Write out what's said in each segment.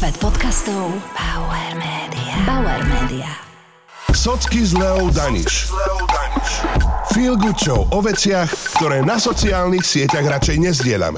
Svet podcastov Bauer Media. Bauer Media. Socky s Leou Daniš. Feel good show o veciach, ktoré na sociálnych sieťach radšej nezdielame.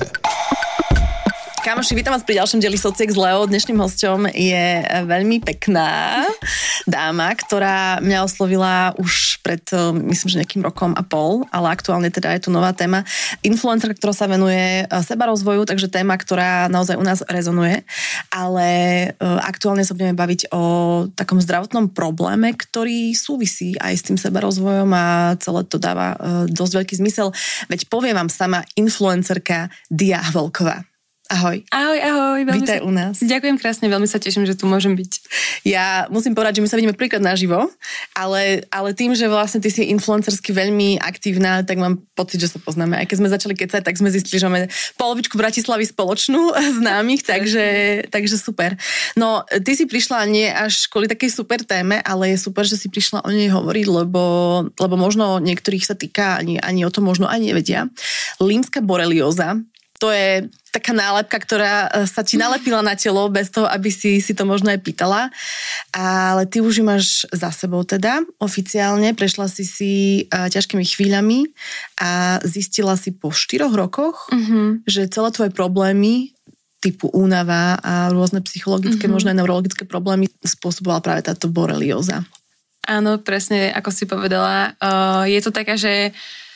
Kamoši, vítam vás pri ďalšom dieli Sociek s Leou. Dnešným hosťom je veľmi pekná dáma, ktorá mňa oslovila už pred, myslím, že nejakým rokom a pol, ale aktuálne teda je tu nová téma. Influencerka, ktorá sa venuje sebarozvoju, takže téma, ktorá naozaj u nás rezonuje. Ale aktuálne sa budeme baviť o takom zdravotnom probléme, ktorý súvisí aj s tým sebarozvojom a celé to dáva dosť veľký zmysel. Veď povie vám sama influencerka Dia Volková. Ahoj. Ahoj. Vítaj u nás. Ďakujem krásne, veľmi sa teším, že tu môžem byť. Ja musím povedať, že my sa vidíme prvýkrát naživo, ale tým, že vlastne ty si influencersky veľmi aktívna, tak mám pocit, že sa poznáme. Aj keď sme začali kecať, tak sme zistili, že máme polovičku Bratislavy spoločnú známych, takže super. No, ty si prišla nie až kvôli takej super téme, ale je super, že si prišla o nej hovoriť, lebo možno niektorých sa týka, ani o tom možno ani nevedia. Lymská borelióza. To je taká nálepka, ktorá sa ti nalepila na telo bez toho, aby si to možno aj pýtala. Ale ty už ju máš za sebou teda, oficiálne. Prešla si ťažkými chvíľami a zistila si po 4 rokoch, že celé tvoje problémy typu únava a rôzne psychologické, možno aj neurologické problémy spôsobovala práve táto borelióza. Áno, presne ako si povedala. Je to taká, že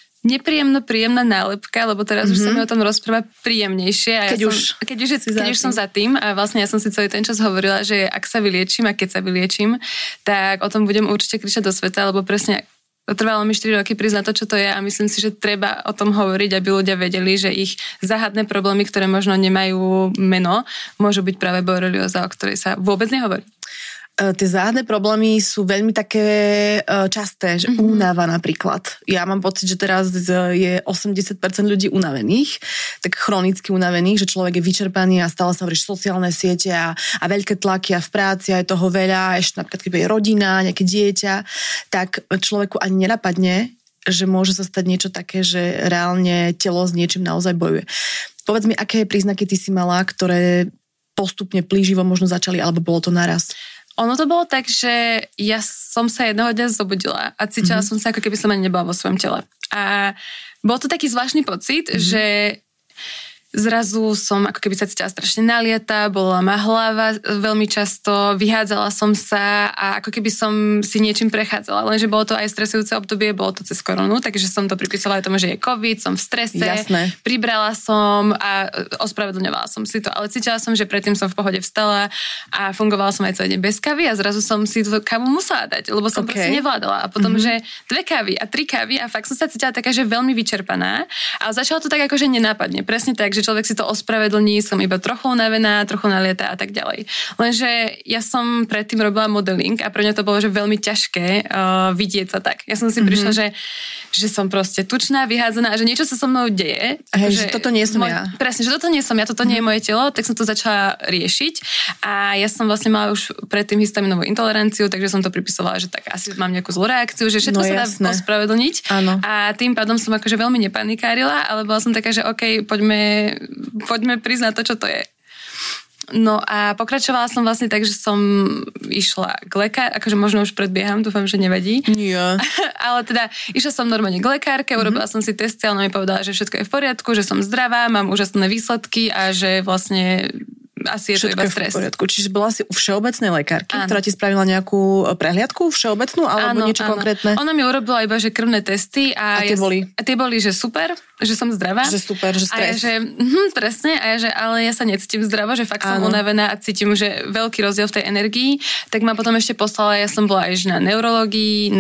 príjemná nálepka, lebo teraz už sa mi o tom rozpráva príjemnejšie. A keď už som za tým a vlastne ja som si celý ten čas hovorila, že ak sa vyliečím a keď sa vyliečím, tak o tom budem určite kričať do sveta, lebo presne trvalo mi 4 roky prísť na to, čo to je a myslím si, že treba o tom hovoriť, aby ľudia vedeli, že ich záhadné problémy, ktoré možno nemajú meno, môžu byť práve borelióza, o ktorej sa vôbec nehovorí. Tie záhadné problémy sú veľmi také časté, že únava napríklad. Ja mám pocit, že teraz je 80% ľudí unavených, tak chronicky unavených, že človek je vyčerpaný a stále sa hovorí sociálne siete a veľké tlaky a v práci a je toho veľa, ešte napríklad keď je rodina, nejaké dieťa, tak človeku ani nenapadne, že môže sa stať niečo také, že reálne telo s niečím naozaj bojuje. Povedz mi, aké príznaky ty si mala, ktoré postupne plíživo možno začali, alebo bolo to naraz? Ono to bolo tak, že ja som sa jedného dňa zobudila a cítila som sa, ako keby som ani nebola vo svojom tele. A bol to taký zvláštny pocit, že zrazu som ako keby sa cítila strašne nalieta, bola ma hlava veľmi často, vyhádzala som sa a ako keby som si niečím prechádzala. Lenže bolo to aj stresujúce obdobie, bolo to cez koronu, takže som to pripísala aj tomu, že je COVID, som v strese, pribrala som a ospravedlňovala som si to. Ale cítila som, že predtým som v pohode vstala a fungovala som aj celý deň bez kávy a zrazu som si tú kávu musela dať, lebo som proste nevládala. A potom, že 2 kávy a 3 kávy a fakt som sa cítila taká, že veľmi vyčerpaná. A začalo to tak akože nenápadne, presne tak, že človek si to ospravedlní, som iba trochu unavená, trochu nalieta a tak ďalej. Lenže ja som predtým robila modeling a pre mňa to bolo že veľmi ťažké vidieť sa tak. Ja som si prišla, že som proste tučná, vyhádzaná a že niečo sa so mnou deje. Že toto nie som ja. Presne, že toto nie som ja, toto nie je moje telo, tak som to začala riešiť a ja som vlastne mala už predtým histaminovú intoleranciu, takže som to pripisovala, že tak asi mám nejakú zlú reakciu, že všetko sa dá ospravedlniť. A tým pádom som akože veľmi nepanikárila, ale bola som taká, že OK, poďme priznať to, čo to je. No a pokračovala som vlastne tak, že som išla k lekáru, akože možno už predbieham, dúfam, že nevadí. Nie. Ale teda išla som normálne k lekárke, urobila som si testy, ale ona mi povedala, že všetko je v poriadku, že som zdravá, mám úžasné výsledky a že vlastne asi je to iba stres. V poriadku. Čiže bola si u všeobecnej lekárky, ktorá ti spravila nejakú prehliadku všeobecnú alebo niečo konkrétne? Ona mi urobila iba, že krvné testy a tie boli, že super, že som zdravá. Že super, že stres. A ja, že presne, a ja, že ale ja sa necítim zdravo, že fakt som unavená a cítim, že veľký rozdiel v tej energii, tak ma potom ešte poslala, ja som bola aj na neurológii,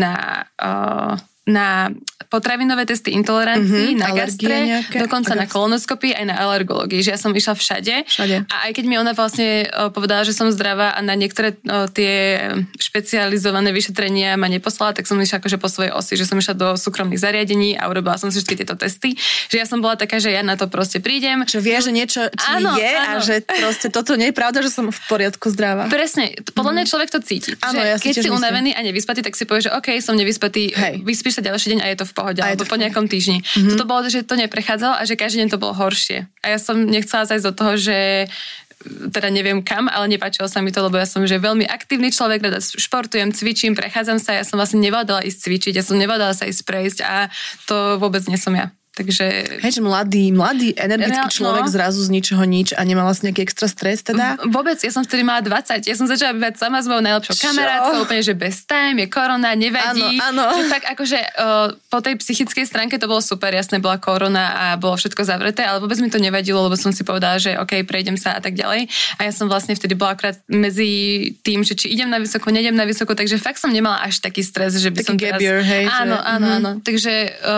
na potravinové testy intolerancií, na gastre, dokonca na kolonoskopii, aj na alergológii, že ja som išla všade. A aj keď mi ona vlastne povedala, že som zdravá a na niektoré tie špecializované vyšetrenia ma neposlala, tak som išla akože po svojej osi, že som išla do súkromných zariadení a urobila som si všetky tieto testy, že ja som bola taká, že ja na to proste prídem. Že vie, že niečo je a že proste toto nie je pravda, že som v poriadku zdravá. Presne, podľa mňa človek to cíti. Že keď si unavený a nevyspatý, tak si povie, že OK, som nevyspatý, vyspíš sa ďalší deň a je to v pohode, alebo po nejakom týždni. Toto bolo, že to neprechádzalo a že každý deň to bolo horšie. A ja som nechcela zajsť do toho, že teda neviem kam, ale nepáčilo sa mi to, lebo ja som že veľmi aktívny človek, rada športujem, cvičím, prechádzam sa, ja som vlastne nevládala ísť cvičiť, ja som nevládala sa ísť prejsť a to vôbec nie som ja. Takže... Hej, že mladý, energický človek zrazu z ničoho nič a nemala vlastne nejaký extra stres teda? Vôbec, ja som vtedy mala 20, ja som začala bývať sama s mojou najlepšou kamarátkou, úplne, že bez time, je korona, nevadí. Áno. Že fakt akože po tej psychickej stránke to bolo super, jasné, bola korona a bolo všetko zavreté, ale vôbec mi to nevadilo, lebo som si povedala, že OK, prejdem sa a tak ďalej. A ja som vlastne vtedy bola akurát medzi tým, že či idem na vysoko, neidem na vysoko, takže fakt som nemala až taký stres, že by taký som teraz... gabier, hej. Áno. Takže...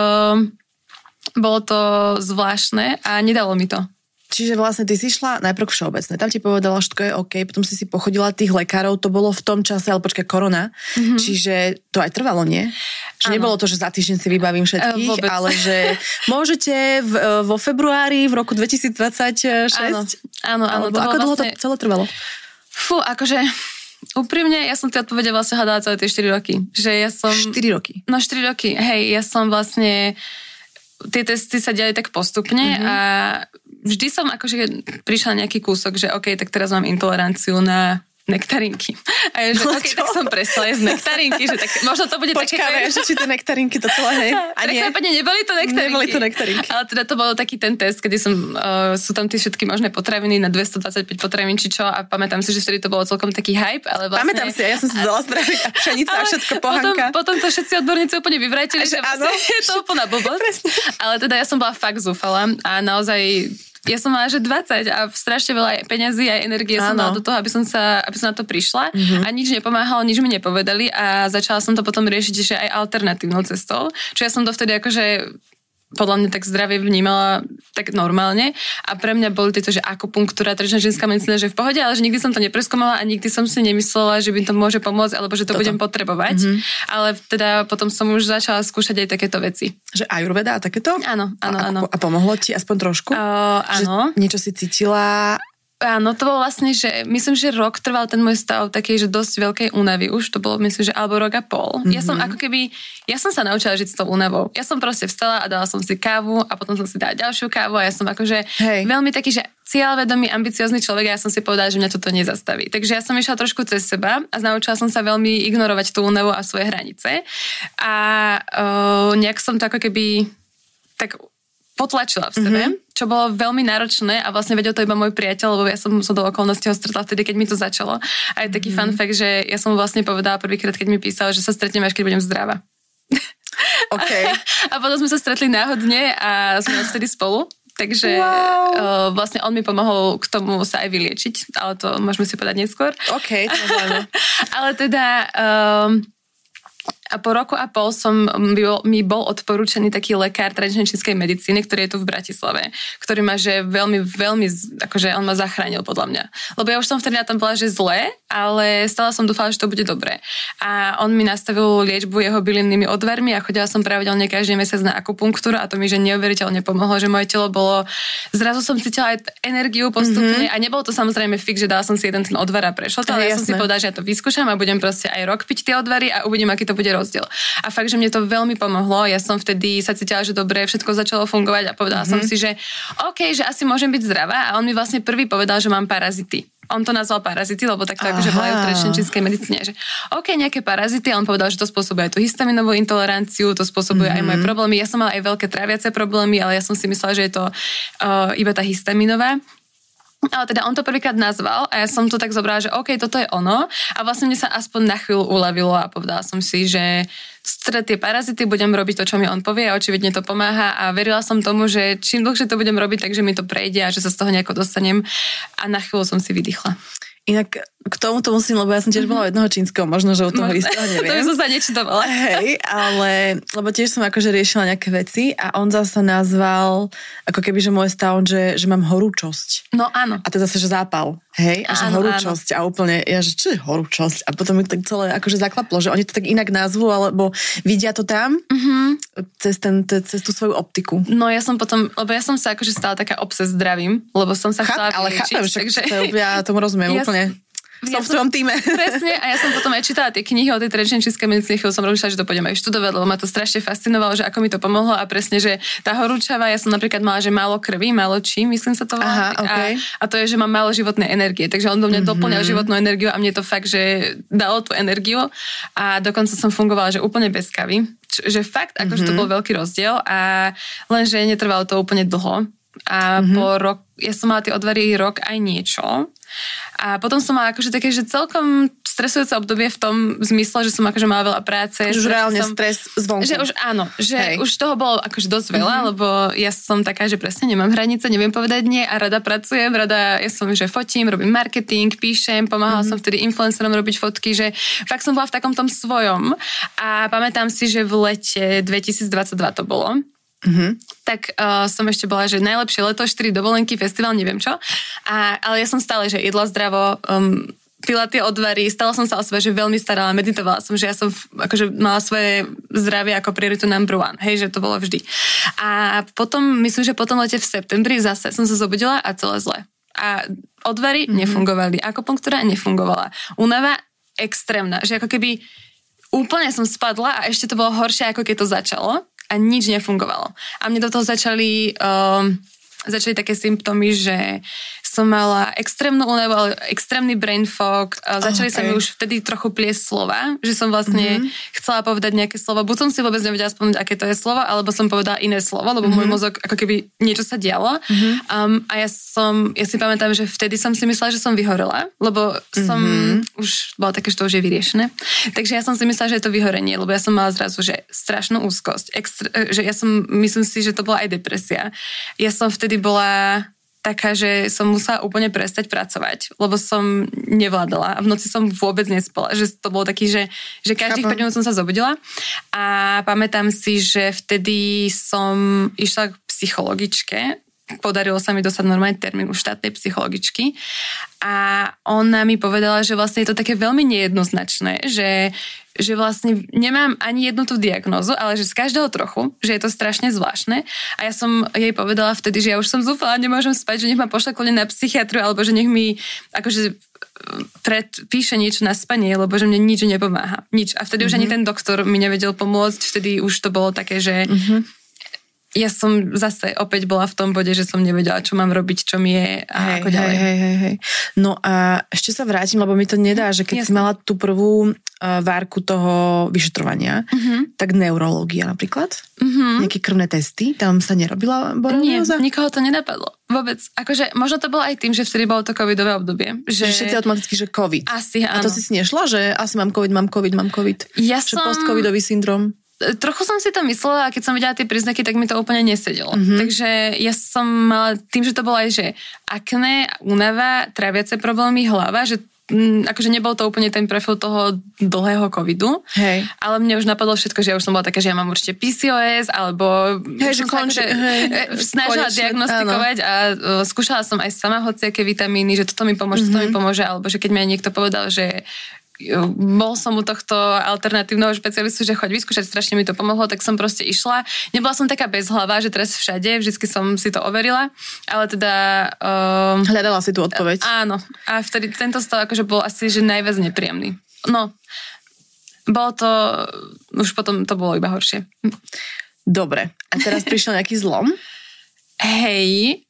bolo to zvláštne a nedalo mi to. Čiže vlastne ty si šla najprv všeobecné. Tam ti povedala, že to je OK, potom si pochodila tých lekárov, to bolo v tom čase, ale počkaj, korona. Čiže to aj trvalo, nie? Čiže nebolo to, že za týždeň si vybavím všetkých, ale že môžete vo februári v roku 2026. Áno. Ako dlho to celé trvalo? Fú, akože... Úprimne, ja som tie odpovede vlastne hľadala celé tie 4 roky. Že ja som... 4 roky? No 4 roky, hej, ja som vlastne... Tie testy sa diali tak postupne a vždy som akože prišla nejaký kúsok, že OK, tak teraz mám intoleranciu na nektarinky. A ja, že OK, tak som prestala jesť nektarinky, že tak možno to bude také... Počkáme, že či tie nektarinky to celé, hej? A nie? Neboli to nektarinky. Ale teda to bol taký ten test, kedy sú tam tie všetky možné potraviny na 225 potravín, či čo, a pamätám si, že vtedy to bolo celkom taký hype, ale vlastne... Pamätám si, ja som si dala zdravie a pšenica a všetko pohanka. Potom to všetci odborníci úplne vyvrátili, že vlastne je to úplná blbosť. Ale teda ja som bola fakt zúfala a naozaj... Ja som mala, že 20 a strašne veľa peňazí a energie som dala do toho, aby som na to prišla a nič nepomáhalo, nič mi nepovedali a začala som to potom riešiť, že aj alternatívnou cestou. Čo ja som to vtedy akože podľa mňa tak zdravie vnímala tak normálne a pre mňa boli tieto, že akupunktúra, tradičná ženská medicína, že v pohode, ale že nikdy som to nepreskúmala a nikdy som si nemyslela, že by to môže pomôcť alebo že to budem potrebovať. Ale teda potom som už začala skúšať aj takéto veci. Že ajurveda a takéto? Áno. A pomohlo ti aspoň trošku? Áno. Že niečo si cítila... Áno, to bolo vlastne, že myslím, že rok trval ten môj stav takej, že dosť veľkej únavy už, to bolo myslím, že alebo rok a pol. Ja som sa naučila žiť s tou únavou. Ja som proste vstala a dala som si kávu a potom som si dala ďalšiu kávu a ja som akože veľmi taký, že cieľvedomý, ambiciózny človek a ja som si povedala, že mňa toto nezastaví. Takže ja som išla trošku cez seba a naučila som sa veľmi ignorovať tú únavu a svoje hranice a nejak som to ako keby tak potlačila v sebe, čo bolo veľmi náročné a vlastne vedel to iba môj priateľ, lebo ja som do okolností ho stretla vtedy, keď mi to začalo. A je taký fun fact, že ja som vlastne povedala prvýkrát, keď mi písal, že sa stretneme, až keď budem zdravá. Okay. A potom sme sa stretli náhodne a sme vtedy spolu. Takže vlastne on mi pomohol k tomu sa aj vyliečiť, ale to môžeme si povedať neskôr. OK, to znamená. Ale teda... A po roku a pol mi bol odporúčený taký lekár tradičnej čínskej medicíny, ktorý je tu v Bratislave, ktorý ma že veľmi, veľmi, akože on ma zachránil podľa mňa. Lebo ja už som vtedy na tom bola, že zle, ale stále som dúfala, že to bude dobré. A on mi nastavil liečbu jeho bylinnými odvarmi a chodila som pravidelne každý mesiac na akupunktúru a to mi že neuveriteľne pomohlo, že moje telo bolo... Zrazu som cítila aj energiu postupne a nebolo to samozrejme fix, že dala som si jeden ten odvar a prešlo to, ale ja som si povedala, že ja to vyskúšam a budem proste aj rok piť tie odvary a uvidím, aký to bude rozdiel. A fakt, že mne to veľmi pomohlo. Ja som vtedy sa cítila, že dobre, všetko začalo fungovať a povedala som si, že OK, že asi môžem byť zdravá a on mi vlastne prvý povedal, že mám parazity. On to nazval parazity, lebo takto akože volajú v tradičnej čínskej medicíne, že OK, nejaké parazity, a on povedal, že to spôsobuje aj tú histaminovú intoleranciu, to spôsobuje aj moje problémy. Ja som mala aj veľké tráviace problémy, ale ja som si myslela, že je to iba tá histaminová. Ale teda on to prvýkrát nazval a ja som to tak zobrala, že OK, toto je ono a vlastne mne sa aspoň na chvíľu uľavilo a povedala som si, že tie parazity budem robiť to, čo mi on povie a očividne to pomáha a verila som tomu, že čím dlhšie to budem robiť, takže mi to prejde a že sa z toho nejako dostanem a na chvíľu som si vydýchla. Inak k tomuto musím, lebo ja som tiež bola jedného čínskeho, možno, že od toho istého neviem. To by som sa nečudovala. Hej, ale, lebo tiež som akože riešila nejaké veci a on zase nazval, ako keby, že môj stav, že mám horúčosť. No áno. A to zase, že zápal. Hej, a že horúčosť a úplne, ja že čo je horúčosť? A potom mi tak celé akože zaklaplo, že oni to tak inak nazvú, alebo vidia to tam cez tú svoju optiku. No ja som potom, lebo ja som sa akože stala taká obses zdravím, lebo som sa chcela vyliečiť. Ale chápem, takže... ja tomu rozumiem úplne. som v tvojom týme. Presne, a ja som potom aj čítala tie knihy o tej tradičnej čínskej medicíne, chvíľu som rozmýšľala, že to pôjdem aj študovať, lebo ma to strašne fascinovalo, že ako mi to pomohlo a presne, že tá horúčava, ja som napríklad mala, že málo krvi, málo čím, myslím sa to volá. A to je, že mám málo životnej energie, takže on do mňa doplňal životnú energiu a mne to fakt, že dalo tú energiu a dokonca som fungovala, že úplne bez kavy, že fakt, akože to bol veľký rozdiel a lenže netrvalo to úplne dlho. A po rok, ja som mala tie odvary rok aj niečo a potom som mala akože také, že celkom stresujúce obdobie v tom zmysle, že som akože mala veľa práce. Už reálne stres zvonku. Že už áno, že už toho bolo akože dosť veľa, lebo ja som taká, že presne nemám hranice, neviem povedať nie a rada pracujem, ja som, že fotím, robím marketing, píšem, pomáhala som vtedy influencerom robiť fotky, že fakt som bola v takom tom svojom a pamätám si, že v lete 2022 to bolo. Tak som ešte bola, že najlepšie leto, 4 dovolenky, festival, neviem čo. Ale ja som stále, že jedla zdravo, pila tie odvary, stala som sa o sebe, že veľmi starala, meditovala som, že ja som akože mala svoje zdravie ako prioritu number one, hej, že to bolo vždy. A potom, myslím, že potom lete v septembri zase som sa zobudila a celé zle. A odvary nefungovali, akupunktúra nefungovala. Únava extrémna, že ako keby úplne som spadla a ešte to bolo horšie, ako keď to začalo. A nič nefungovalo. A mne do toho začali také symptómy, že som mala extrémnu únavu, ale extrémny brain fog. Začali sa mi už vtedy trochu pliesť slova, že som vlastne chcela povedať nejaké slovo. Buď som si vôbec nevedela spomenúť, aké to je slovo, alebo som povedala iné slovo, lebo môj mozog, ako keby niečo sa dialo. A ja si pamätám, že vtedy som si myslela, že som vyhorela, lebo som už bola také, že to už je vyriešené. Takže ja som si myslela, že je to vyhorenie, lebo ja som mala zrazu, že strašnú úzkosť. Že ja som, myslím si, že to bola aj depresia. Ja som vtedy bola taká, že som musela úplne prestať pracovať, lebo som nevládala a v noci som vôbec nespala. Že to bolo taký, že každých 5 minút som sa zobudila a pamätám si, že vtedy som išla k psychologičke. Podarilo sa mi dostať normálny termín u štátnej psychologičky a ona mi povedala, že vlastne je to také veľmi nejednoznačné, že vlastne nemám ani jednu tú diagnózu, ale že z každého trochu, že je to strašne zvláštne. A ja som jej povedala vtedy, že ja už som zúfala, nemôžem spať, že nech ma pošle kľudne na psychiatriu, alebo že nech mi akože predpíše niečo na spanie, lebo že mne nič nepomáha. Nič. A vtedy už ani ten doktor mi nevedel pomôcť, vtedy už to bolo také, že ja som zase opäť bola v tom bode, že som nevedela, čo mám robiť, čo mi je a ako ďalej. Hej. No a ešte sa vrátim, lebo mi to nedá, že keď si mala tú prvú várku toho vyšetrovania, tak neurológia napríklad, nejaké krvné testy, tam sa nerobila borelióza? Nie, nikoho to nenapadlo. Vôbec. Akože možno to bolo aj tým, že vtedy bolo to covidové obdobie. Že všetci automaticky, že covid. Asi áno. A to si nešla, že asi mám covid. Ja že post-covidový syndrom. Trochu som si to myslela a keď som videla tie príznaky, tak mi to úplne nesedelo. Takže ja som mala, tým, že to bolo aj, že akné, únava, tráviace problémy, hlava, že akože nebol to úplne ten profil toho dlhého covidu, ale mne už napadlo všetko, že ja už som bola taká, že ja mám určite PCOS, alebo že snažila diagnostikovať a skúšala som aj sama hociaké vitamíny, že toto mi pomôže, alebo že keď mi aj niekto povedal, že bol som u tohto alternatívneho špecialistu, že choď vyskúšať, strašne mi to pomohlo, tak som proste išla. Nebola som taká bezhlava, že teraz všade, vždycky som si to overila, ale teda... hľadala si tú odpoveď. Áno. A vtedy tento stav akože bol asi, že najviac nepríjemný. No, bolo to... Už potom to bolo iba horšie. Dobre. A teraz prišiel nejaký zlom? Hej,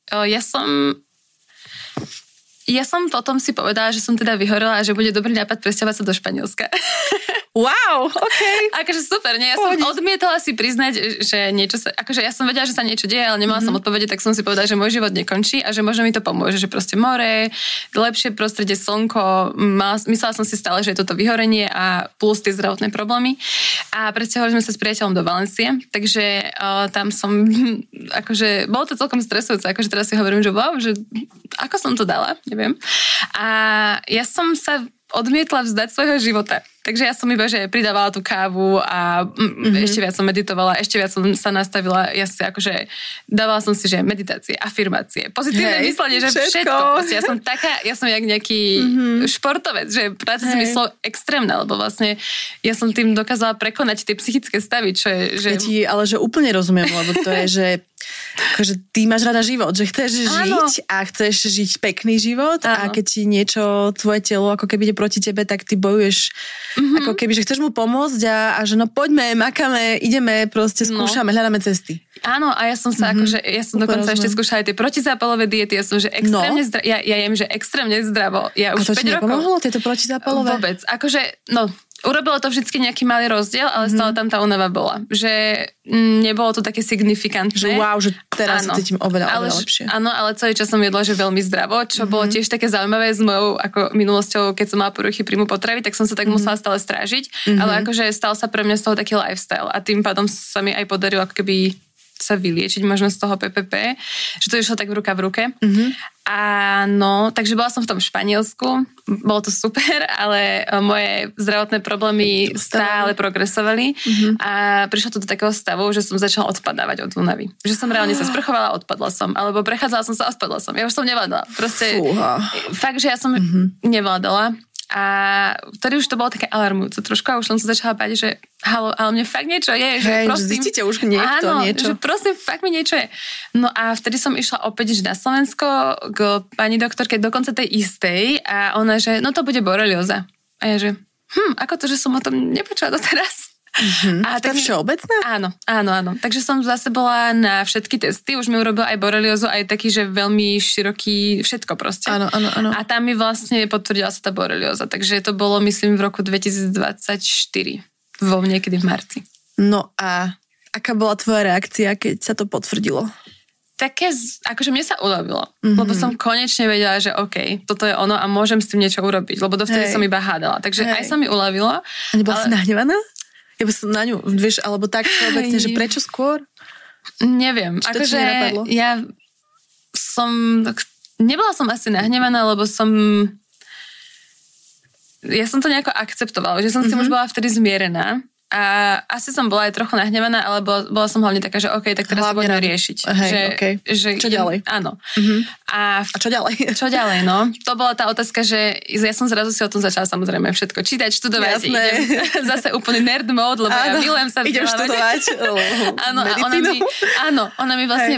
ja som potom si povedala, že som teda vyhorela a že bude dobrý nápad presťahovať sa do Španielska. Wow, okej. Akože super, nie? Ja som odmietala si priznať, že niečo sa... Akože ja som vedela, že sa niečo deje, ale nemala som odpovede, tak som si povedala, že môj život nekončí a že možno mi to pomôže, že proste more, lepšie prostredie, slnko. Myslela som si stále, že je toto vyhorenie a plus tie zdravotné problémy. A presťahovali sme sa s priateľom do Valencie, takže tam som... Akože bolo to celkom stresujúce, akože teraz si hovorím, že wow, že ako som to dala, neviem. A ja som sa odmietla vzdať svojho života. Takže ja som iba, že pridávala tú kávu a ešte viac som meditovala, ešte viac som sa nastavila, ja si akože dávala som si, že meditácie, afirmácie, pozitívne myslenie, že všetko. Ja som jak nejaký športovec, že práca si myslel extrémna, lebo vlastne ja som tým dokázala prekonať tie psychické stavy, čo je, že... Ale že úplne rozumiem, lebo to je, že akože ty máš rada život, že chceš žiť a chceš žiť pekný život a keď ti niečo, tvoje telo ako keby ide proti tebe, tak ty bojuješ ako keby, že chceš mu pomôcť a že no poďme, makáme, ideme, proste skúšame, hľadáme cesty. Áno, a ja som sa akože, ja som dokonca ešte skúšala aj tie protizápalové diety, ja som že extrémne ja jem, že extrémne zdravo. Ja už 5 rokov. A to ti nepomohlo, tieto protizápalové? Vôbec, akože, urobilo to vždycky nejaký malý rozdiel, ale stále tam tá únava bola. Že nebolo to také signifikantné. Že wow, že teraz sa cítim oveľa lepšie. Áno, ale celý čas som jedla, že veľmi zdravo, čo bolo tiež také zaujímavé s mojou ako minulosťou, keď som mala poruchy príjmu potravy, tak som sa tak musela stále strážiť. Ale akože stal sa pre mňa z toho taký lifestyle a tým pádom sa mi aj podarilo ako keby sa vyliečiť možno z toho PPP, že to išlo tak ruka v ruke. Áno, takže bola som v tom Španielsku, bolo to super, ale moje zdravotné problémy stále progresovali a prišlo to do takého stavu, že som začala odpadávať od únavy. Že som reálne sa sprchovala, odpadla som, alebo prechádzala som sa, odpadla som. Ja už som nevládala. Proste fakt, že ja som nevládala. A vtedy už to bolo také alarmujúce trošku a už som sa začala báť, že halo, ale mne fakt niečo je, že prosím. Zistíte už niečo. Že prosím, fakt mi niečo je. No a vtedy som išla opäť na Slovensko k pani doktorke dokonca tej istej a ona, že no to bude borelióza. A ja, že ako to, že som o tom nepočula doteraz? A to je všeobecné? Áno. Takže som zase bola na všetky testy, už mi urobil aj boreliózu, aj taký, že veľmi široký, všetko proste. Áno. A tam mi vlastne potvrdila sa tá borelióza, takže to bolo, myslím, v roku 2024, niekedy v marci. No a aká bola tvoja reakcia, keď sa to potvrdilo? Také, akože mne sa uľavilo, lebo som konečne vedela, že OK, toto je ono a môžem s tým niečo urobiť, lebo dovtedy som iba hádala, takže aj sa mi uľavilo. A nebola si nahnevaná? Ja by som na ňu, vieš, alebo tak všeobecne, že prečo skôr? Neviem. Akože ja som... Nebola som asi nahnevaná, lebo ja som to nejako akceptovala, že som si už bola vtedy zmierená. A asi som bola aj trochu nahnevaná, ale bola som hlavne taká, že OK, tak teraz sa budeme riešiť. Čo ďalej? Áno. A čo ďalej? Čo ďalej, no. To bola tá otázka, že ja som zrazu si o tom začala samozrejme všetko čítať, študovať. Idem zase úplný nerd mode, lebo ja milujem sa vzdelávať. Idem študovať medicínu. Ona mi vlastne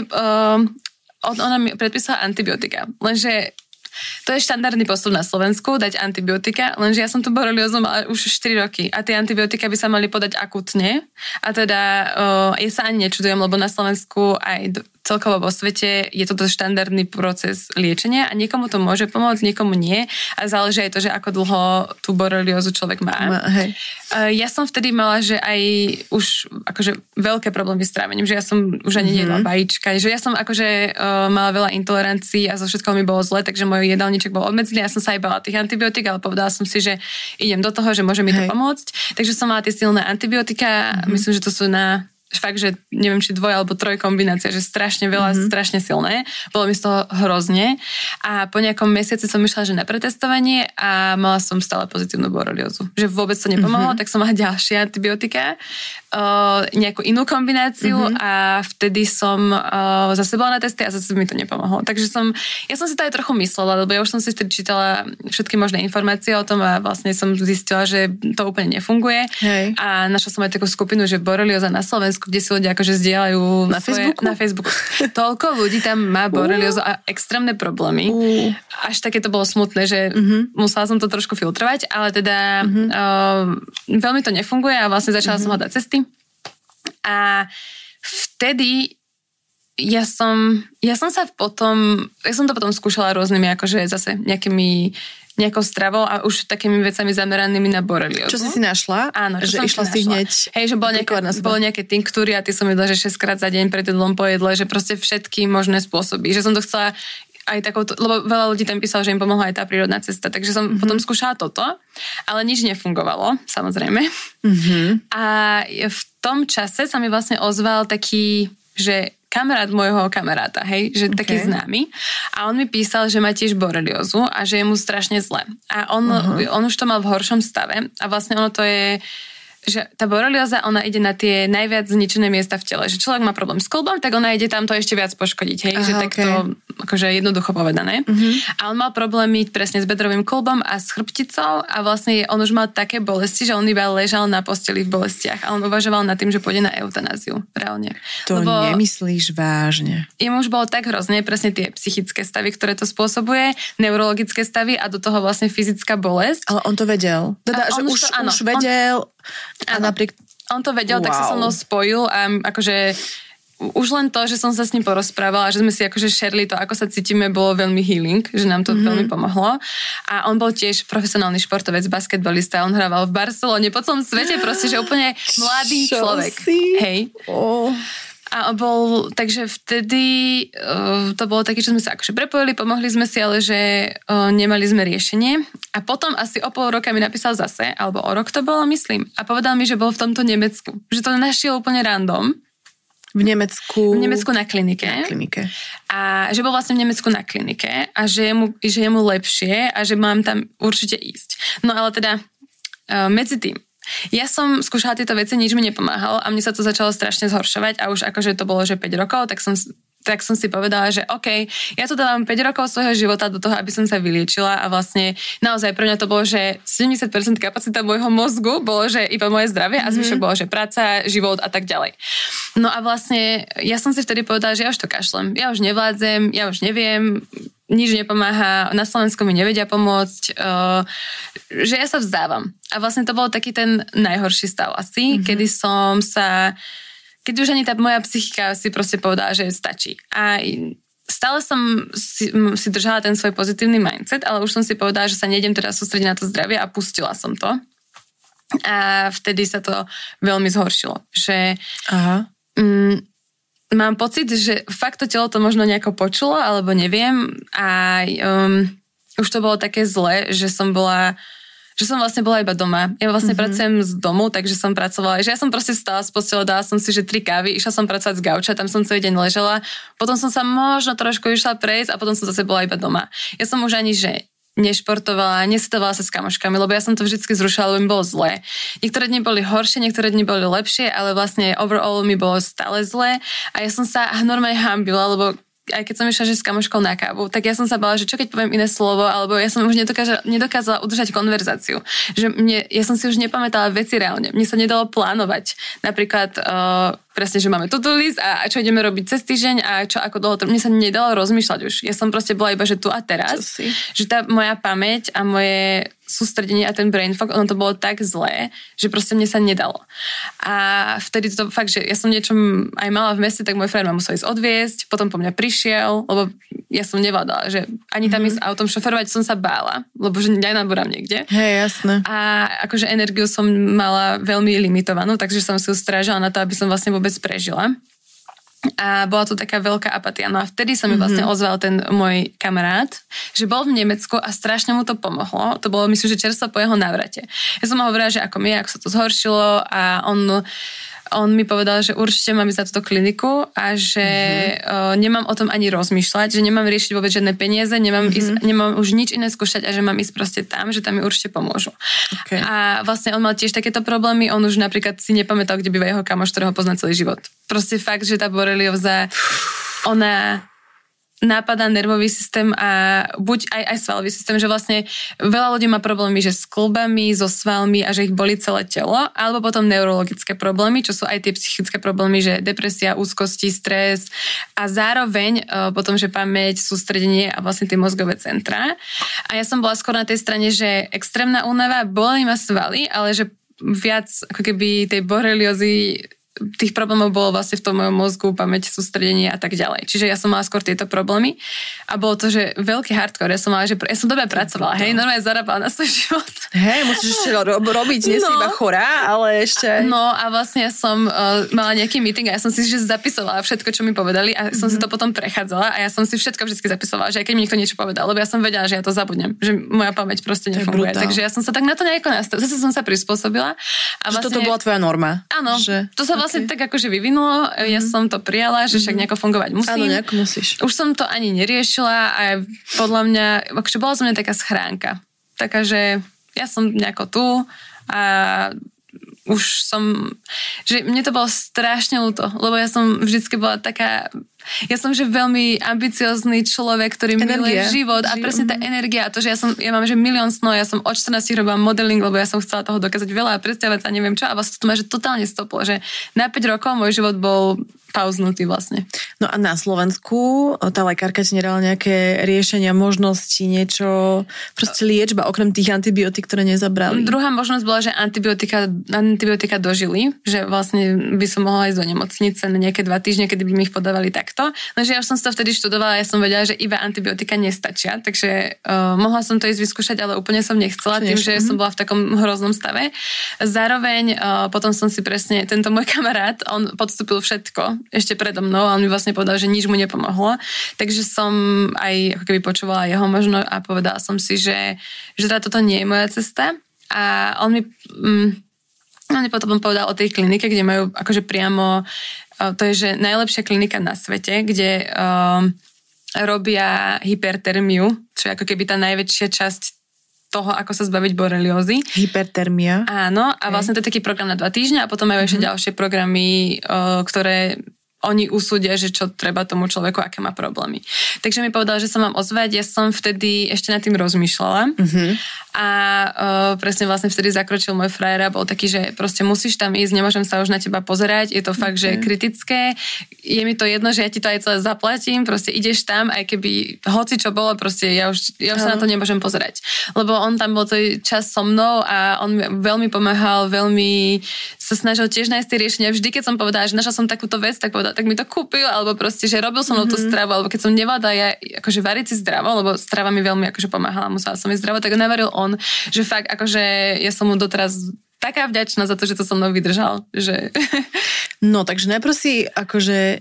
ona mi predpísala antibiotika. Lenže to je štandardný postup na Slovensku, dať antibiotika, lenže ja som tú boreliózu mala už 4 roky a tie antibiotika by sa mali podať akutne a teda ja sa ani nečudujem, lebo na Slovensku aj celkovo vo svete je toto štandardný proces liečenia a niekomu to môže pomôcť, niekomu nie a záleží aj to, že ako dlho tú boreliózu človek má. Ja som vtedy mala, že aj už akože veľké problémy s trávením, že ja som už ani nejedla vajíčka, že ja som akože mala veľa intolerancií a zo všetkoho mi bolo zle, takže môj jedálniček bol obmedzený. Ja som sa aj bala tých antibiotík, ale povedala som si, že idem do toho, že môže mi to pomôcť. Takže som mala tie silné antibiotika, myslím, že to sú na fakt, že neviem, či 2 alebo 3 kombinácia, že strašne veľa, strašne silné. Bolo mi z toho hrozne. A po nejakom mesiaci som išla, že na pretestovanie a mala som stále pozitívnu boreliózu. Že vôbec to nepomohlo, tak som mala ďalšie antibiotika, nejakú inú kombináciu a vtedy som zase bola na testy a zase mi to nepomohlo. Takže ja som si to aj trochu myslela, lebo ja už som si vtedy čítala všetky možné informácie o tom a vlastne som zistila, že to úplne nefunguje. A našla som aj takú skupinu, že borelióza na Slovensku, kde si ľudia akože zdieľajú na Facebooku. Toľko ľudí tam má boreliózu a extrémne problémy. Až také to bolo smutné, že musela som to trošku filtrovať, ale teda veľmi to nefunguje a vlastne začala som hľadať cesty. A vtedy ja som to potom skúšala rôznymi akože zase nejakou stravou a už takými vecami zameranými na boreliózu. Čo si našla? Áno, že išla si hneď. Hej, že bolo nejaké tinktúry a ty som jedla, že 6-krát za deň pred jedlom po jedle, že proste všetky možné spôsoby. Že som to chcela aj takouto, lebo veľa ľudí tam písalo, že im pomohla aj tá prírodná cesta, takže som potom skúšala toto, ale nič nefungovalo, samozrejme. A v tom čase sa mi vlastne ozval taký, že kamarát môjho kamaráta, hej, že taký známy. A on mi písal, že má tiež boreliózu a že je mu strašne zle. A on už to mal v horšom stave a vlastne ono to je, že tá borelioza, ona ide na tie najviac zničené miesta v tele. Že človek má problém s kĺbom, tak ona ide tam to ešte viac poškodiť. Hej? Že takto, akože jednoducho povedané. A on mal problémy presne s bedrovým kĺbom a s chrbticou a vlastne on už mal také bolesti, že on iba ležal na posteli v bolestiach a on uvažoval nad tým, že pôjde na eutanáziu. Reálne. To nemyslíš vážne. Jemu už bolo tak hrozne, presne tie psychické stavy, ktoré to spôsobuje, neurologické stavy a do toho vlastne fyzická bolesť. Ale on to vedel. Teda, že už vedel... A napriek... On to vedel, tak sa so mnou spojil a akože už len to, že som sa s ním porozprávala, že sme si akože šerli to, ako sa cítime, bolo veľmi healing, že nám to veľmi pomohlo. A on bol tiež profesionálny športovec, basketbalista, on hrával v Barcelone, po celom svete proste, že úplne mladý človek. Hej. A bol, takže vtedy to bolo také, že sme sa akože prepojili, pomohli sme si, ale že nemali sme riešenie. A potom asi o pol roka mi napísal zase, alebo o rok to bolo, myslím. A povedal mi, že bol v tomto Nemecku. Že to našiel úplne random. V Nemecku na klinike. A že bol vlastne v Nemecku na klinike a že je mu lepšie a že mám tam určite ísť. No ale teda medzi tým. Ja som skúšala tieto veci, nič mi nepomáhalo a mne sa to začalo strašne zhoršovať a už akože to bolo, že 5 rokov, tak som si povedala, že OK, ja tu dávam 5 rokov svojho života do toho, aby som sa vyliečila a vlastne naozaj pre mňa to bolo, že 70% kapacita môjho mozgu bolo, že iba moje zdravie a zvyšok bolo, že práca, život a tak ďalej. No a vlastne ja som si vtedy povedala, že ja už to kašlem, ja už nevládzem, ja už neviem, nič nepomáha, na Slovensku mi nevedia pomôcť, že ja sa vzdávam. A vlastne to bol taký ten najhorší stav asi, kedy už ani tá moja psychika si proste povedala, že stačí. A stále som si držala ten svoj pozitívny mindset, ale už som si povedala, že sa nejdem teda sústrediť na to zdravie a pustila som to. A vtedy sa to veľmi zhoršilo. Že mám pocit, že fakt to telo to možno nejako počulo, alebo neviem. A už to bolo také zle, že som vlastne bola iba doma. Ja vlastne pracujem z domu, takže som pracovala, že ja som proste vstala z postele, dala som si, že 3 kávy, išla som pracovať z gauča, tam som celý deň ležela, potom som sa možno trošku išla prejsť a potom som zase bola iba doma. Ja som už ani, že nešportovala, nesetovala sa s kamoškami, lebo ja som to vždycky zrušila, lebo mi bolo zlé. Niektoré dni boli horšie, niektoré dni boli lepšie, ale vlastne overall mi bolo stále zlé a ja som sa normálne hambila, lebo aj keď som išla, že s kamoškou na kávu, tak ja som sa bála, že čo keď poviem iné slovo, alebo ja som už nedokázala udržať konverzáciu. Že ja som si už nepamätala veci reálne. Mne sa nedalo plánovať. Napríklad presne, že máme to-do list a čo ideme robiť cez týždeň a čo ako dlho to... Mne sa nedalo rozmýšľať už. Ja som proste bola iba, že tu a teraz. Že tá moja pamäť a moje sústredenie a ten brain fog, ono to bolo tak zlé, že proste mne sa nedalo. A vtedy to fakt, že ja som niečom aj mala v meste, tak môj frajer ma musel ísť odviesť, potom po mňa prišiel, lebo ja som nevládala, že ani tam ísť autom šoferovať som sa bála, lebo že aj nabúram niekde. Hej, jasné. A akože energiu som mala veľmi limitovanú, takže som si ju strážila na to, aby som vlastne vôbec prežila. A bola to taká veľká apatia. No a vtedy sa mi vlastne ozval ten môj kamarát, že bol v Nemecku a strašne mu to pomohlo. To bolo, myslím, že čerstvo po jeho návrate. Ja som mu hovorila, že ako sa to zhoršilo a on mi povedal, že určite mám ísť na túto kliniku a že nemám o tom ani rozmýšľať, že nemám riešiť vôbec žiadne peniaze, nemám už nič iné skúšať a že mám ísť proste tam, že tam mi určite pomôžu. Okay. A vlastne on mal tiež takéto problémy, on už napríklad si nepamätal, kde býva jeho kamoš, ktorého pozná celý život. Proste fakt, že tá borelioza, ona nápadá nervový systém a buď aj svalový systém, že vlastne veľa ľudí má problémy, že s kĺbami, so svalmi a že ich bolí celé telo, alebo potom neurologické problémy, čo sú aj tie psychické problémy, že depresia, úzkosti, stres a zároveň potom, že pamäť, sústredenie a vlastne tie mozgové centrá. A ja som bola skôr na tej strane, že extrémna únava, bolí ma svaly, ale že viac ako keby tej boreliozy tých problémov bolo vlastne v tom mojom mozgu, pamäť, sústredenie a tak ďalej. Čiže ja som mala skôr tieto problémy a bolo to, že veľký hardcore. Ja som dobre pracovala, hej, normálne zarábala na svoj život. Hej, musíš ešte robiť, nie si iba chorá, ale ešte... No a vlastne ja som mala nejaký meeting a ja som si zapisovala všetko, čo mi povedali a som si to potom prechádzala a ja som si všetko vždy zapisovala, že aj keď mi niekto niečo povedal, lebo ja som vedela, že ja to zabudnem, že moja pamäť proste nefunguje. Takže ja som sa tak na to nejako nastavila. Zase som sa prispôsobila. A vlastne, toto bola tvoja norma. Áno, to sa vlastne tak akože vyvinulo, ja som to prijala, že však nejako fungovať musím. Áno, nejako musíš. Už som to ani neriešila a podľa mňa, akože bola som mňa taká schránka. Taká, že ja som nejako tu a už som, že mne to bolo strašne ľúto, lebo ja som vždycky bola taká, ja som že veľmi ambiciózny človek, ktorý miluje život a presne tá energia a to, že ja mám že milión snov, ja som od 14 robila modeling, lebo ja som chcela toho dokázať veľa a predstavovať sa neviem čo a vlastne to ma že totálne stoplo, že na 5 rokov môj život bol pauznutý vlastne. No a na Slovensku tá lekárka ti nedala nejaké riešenia, možnosti, niečo, proste liečba, okrem tých antibiotík, ktoré nezabrali? Druhá možnosť bola, že antibiotika dožili, že vlastne by som mohla ísť do nemocnice na nejaké 2 týždne, kedy by mi ich podávali takto. Lenže ja už som to vtedy študovala, ja som vedela, že iba antibiotika nestačia, takže mohla som to ísť vyskúšať, ale úplne som nechcela, tým, že som bola v takom hroznom stave. Zároveň potom som si presne, tento môj kamarát, on podstúpil všetko ešte predo mnou a on mi vlastne povedal, že nič mu nepomohlo. Takže som aj ako keby počúvala jeho možno a povedala som si, že teda toto nie je moja cesta. A on mi potom povedal o tej klinike, kde majú akože priamo, to je že najlepšia klinika na svete, kde robia hypertermiu, čo je ako keby tá najväčšia časť toho, ako sa zbaviť boreliózy. Hypertermia. Áno, a vlastne to je taký program na 2 týždne a potom majú ešte ďalšie programy, ktoré oni usúdia, že čo treba tomu človeku, aké má problémy. Takže mi povedal, že sa mám ozvať, ja som vtedy ešte nad tým rozmýšľala a presne vlastne vtedy zakročil môj frajer a bol taký, že proste musíš tam ísť, nemôžem sa už na teba pozerať, je to fakt, že kritické, je mi to jedno, že ja ti to aj celé zaplatím, proste ideš tam, aj keby hoci čo bolo, proste ja už sa na to nemôžem pozerať. Lebo on tam bol celý čas so mnou a on mi veľmi pomáhal, veľmi sa snažil tiež nájsť tie riešenia. Vždy, keď som povedala, že našla som takúto vec, tak povedal, tak mi to kúpil, alebo proste, že robil som tú stravu, alebo keď som nevládala ja akože variť si zdravo, lebo strava mi veľmi akože pomáhala, musela som jesť zdravo, tak navaril on, že fakt akože ja som mu doteraz taká vďačná za to, že to so mnou vydržal, že... No, takže najprv si akože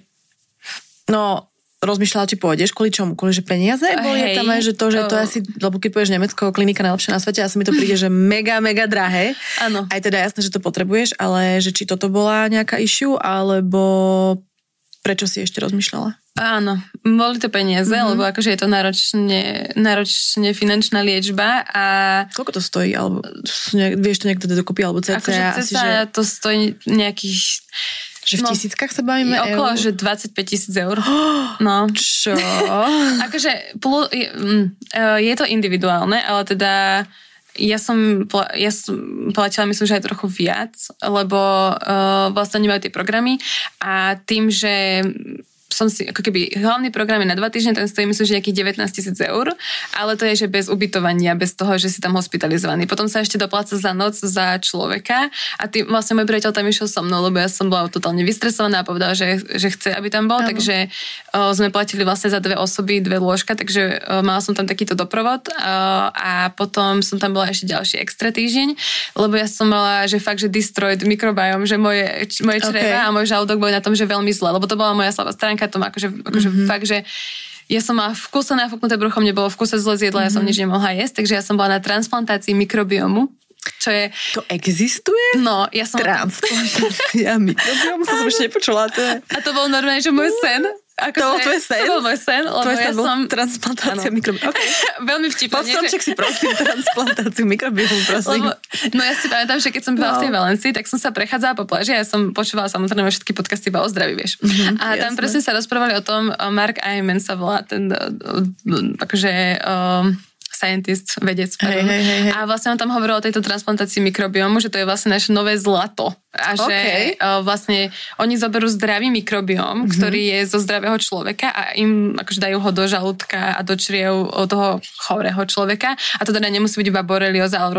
rozmýšľala, či pôjdeš, kvôli čomu? Kvôli, že peniaze? Boli tam aj, že to je asi, lebo keď povieš Nemecko, klinika najlepšia na svete, asi mi to príde, že mega, mega drahé. Áno. Aj teda jasné, že to potrebuješ, ale že či toto bola nejaká issue, alebo prečo si ešte rozmýšľala? Áno, boli to peniaze, lebo akože je to náročne finančná liečba a... Koľko to stojí? Alebo vieš to niekto dokopy, alebo cca? Akože cca to stojí nejakých... Že v tisíckach sa bavíme? Okolo, že 25 000 eur. No. Čo? Akože je to individuálne, ale teda ja som platila, myslím, že aj trochu viac, lebo vlastne nemajú tie programy a tým, že som si, ako keby, hlavný program je na 2 týždne, ten stojí, myslím, že nejakých 19 000 eur, ale to je, že bez ubytovania, bez toho, že si tam hospitalizovaný. Potom sa ešte dopláca za noc za človeka a tým vlastne môj priateľ tam išiel so mnou, lebo ja som bola totálne vystresovaná a povedala, že chce, aby tam bol, takže sme platili vlastne za 2 osoby, 2 lôžka, takže mala som tam takýto doprovod a potom som tam bola ešte ďalší extra týždeň, lebo ja som mala, že fakt, že destroyed microbiome, že moje čreva a môj žalúdok boli na tom, že veľmi zle, lebo to bola moja slabá stránka, tom akože fakt, že ja som mala v kuse nafúknuté brucho, mne bolo v kuse zle z jedla, ja som nič nemohla jesť, takže ja som bola na transplantácii mikrobiomu, čo je... To existuje? No, ja som... Transplantácia mikrobiomu, som ešte nepočula. A to bol normálne, že môj sen. To bol tvoj sen? To bol môj sen, lebo ja som... Transplantácia mikrobiomu. Okay. Veľmi vtipné. Postromček si prosím, transplantáciu mikrobiomu, prosím. No ja si pamätám, že keď som bola v tej Valencii, tak som sa prechádzala po pláži a ja som počúvala samozrejme všetky podcasty iba o zdraví, vieš. A tam presne sa rozprávali o tom, Mark Hyman sa volá, ten akože... scientist, vedec. Hej. A vlastne on tam hovoril o tejto transplantácii mikrobiomu, že to je vlastne naše nové zlato. A že vlastne oni zoberú zdravý mikrobióm, ktorý je zo zdravého človeka a im akože dajú ho do žalúdka a do čriev toho chorého človeka. A to teda nemusí byť iba borelióza, ale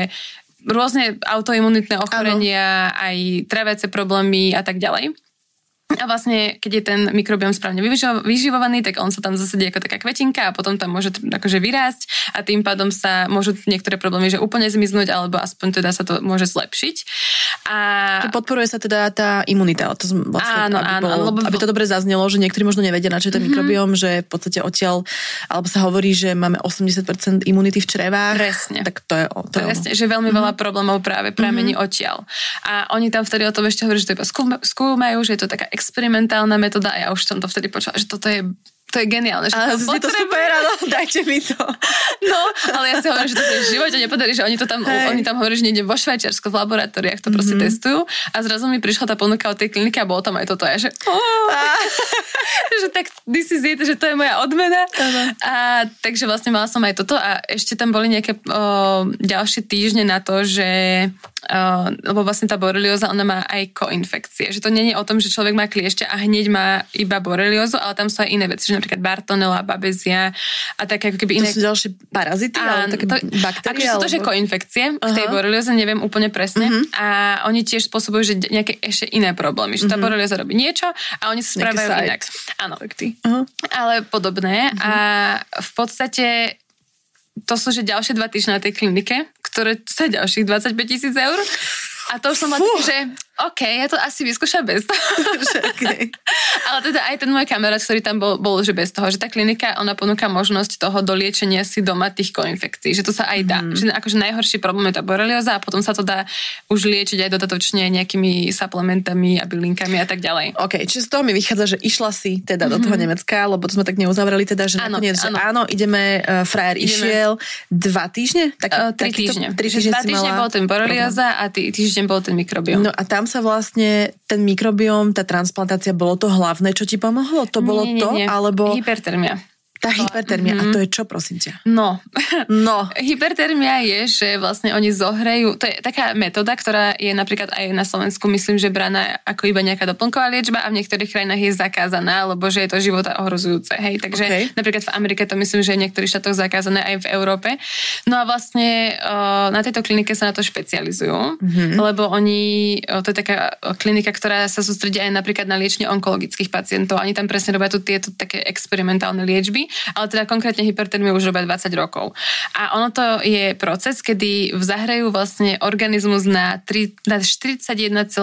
rôzne autoimunitné ochorenia, aj traviace problémy a tak ďalej. A vlastne, keď je ten mikrobióm správne vyživovaný, tak on sa tam zasadí ako taká kvetinka a potom tam môže akože vyrásť a tým pádom sa môžu niektoré problémy že úplne zmiznúť, alebo aspoň teda sa to môže zlepšiť. A podporuje sa teda tá imunita. To vlastne, aby to dobre zaznelo, že niektorí možno nevedia, na čo je ten mikrobióm, že v podstate odtiaľ, alebo sa hovorí, že máme 80% imunity v črevách. Presne. Tak to je presne, že veľmi veľa problémov práve pramení odtiaľ. A oni tam vtedy o tom ešte hovorí, že to iba skúmajú, že je to taká experimentálna metóda a ja už som to vtedy počula, že toto je To je geniálne. Že a si to super, áno, dajte mi to. No, ale ja si hovorím, že to sa v živote nepodarí, že oni tam hovorí, že niekde vo Švajčiarsku v laboratóriách to proste testujú a zrazu mi prišla tá ponuka od tej kliniky a bolo tam aj toto. Ja, že že tak this is it, že to je moja odmena. A takže vlastne mala som aj toto a ešte tam boli nejaké ďalšie týždne na to, že lebo vlastne tá borelióza, ona má aj koinfekcie. Že to nie je o tom, že človek má kliešťa a hneď má iba boreliózu, ale tam sú aj iné veci, že napríklad Bartonella, Babezia a také ako keby iné. To sú ďalšie parazity? Ale také baktérie? Akože sú to, že koinfekcie v tej borelióze, neviem úplne presne. A oni tiež spôsobujú, že nejaké ešte iné problémy. Že tá borelióza robí niečo a oni sa správajú inak. Áno. Ale podobné. A v podstate to sú, že ďalšie 2 týždne na tej klinike, ktoré sú ďalších 25,000 eur. A to už som mala taký, že OK, ja to asi vyskúšam bez toho. Okay. Ale teda aj ten môj kamarát, ktorý tam bol že bez toho, že tá klinika, ona ponúka možnosť toho doliečenia si doma tých koinfekcií, že to sa aj dá. Že akože najhorší problém je tá borelióza a potom sa to dá už liečiť aj dodatočne nejakými suplementami a bylinkami a tak ďalej. OK, čiže z toho mi vychádza, že išla si teda do toho Nemecka, lebo to sme tak neuzavreli teda, že nakoniec, že áno, ideme, frajer išiel 2 týždne? 3 týždne. 3 týždne bol ten borelióza a týždeň bol ten mikrobióm. No a tam sa vlastne ten mikrobióm, tá transplantácia, bolo to hlavné, čo ti pomohlo? To bolo nie. Alebo... Hypertermia. Tá hypertermia. A to je čo, prosím ťa? No. Hypertermia je, že vlastne oni zohrejú, to je taká metóda, ktorá je napríklad aj na Slovensku, myslím, že braná ako iba nejaká doplnková liečba a v niektorých krajinách je zakázaná, lebo že je to života ohrozujúce. Hej, takže napríklad v Amerike to myslím, že je v niektorých štátoch zakázané aj v Európe. No a vlastne na tejto klinike sa na to špecializujú, lebo oni, to je taká klinika, ktorá sa sústredí aj napríklad na liečenie onkologických pacientov. Oni tam presne robia tieto také experimentálne liečby, ale teda konkrétne hypertermiu už robia 20 rokov. A ono to je proces, kedy zahrajú vlastne organizmus na 41,6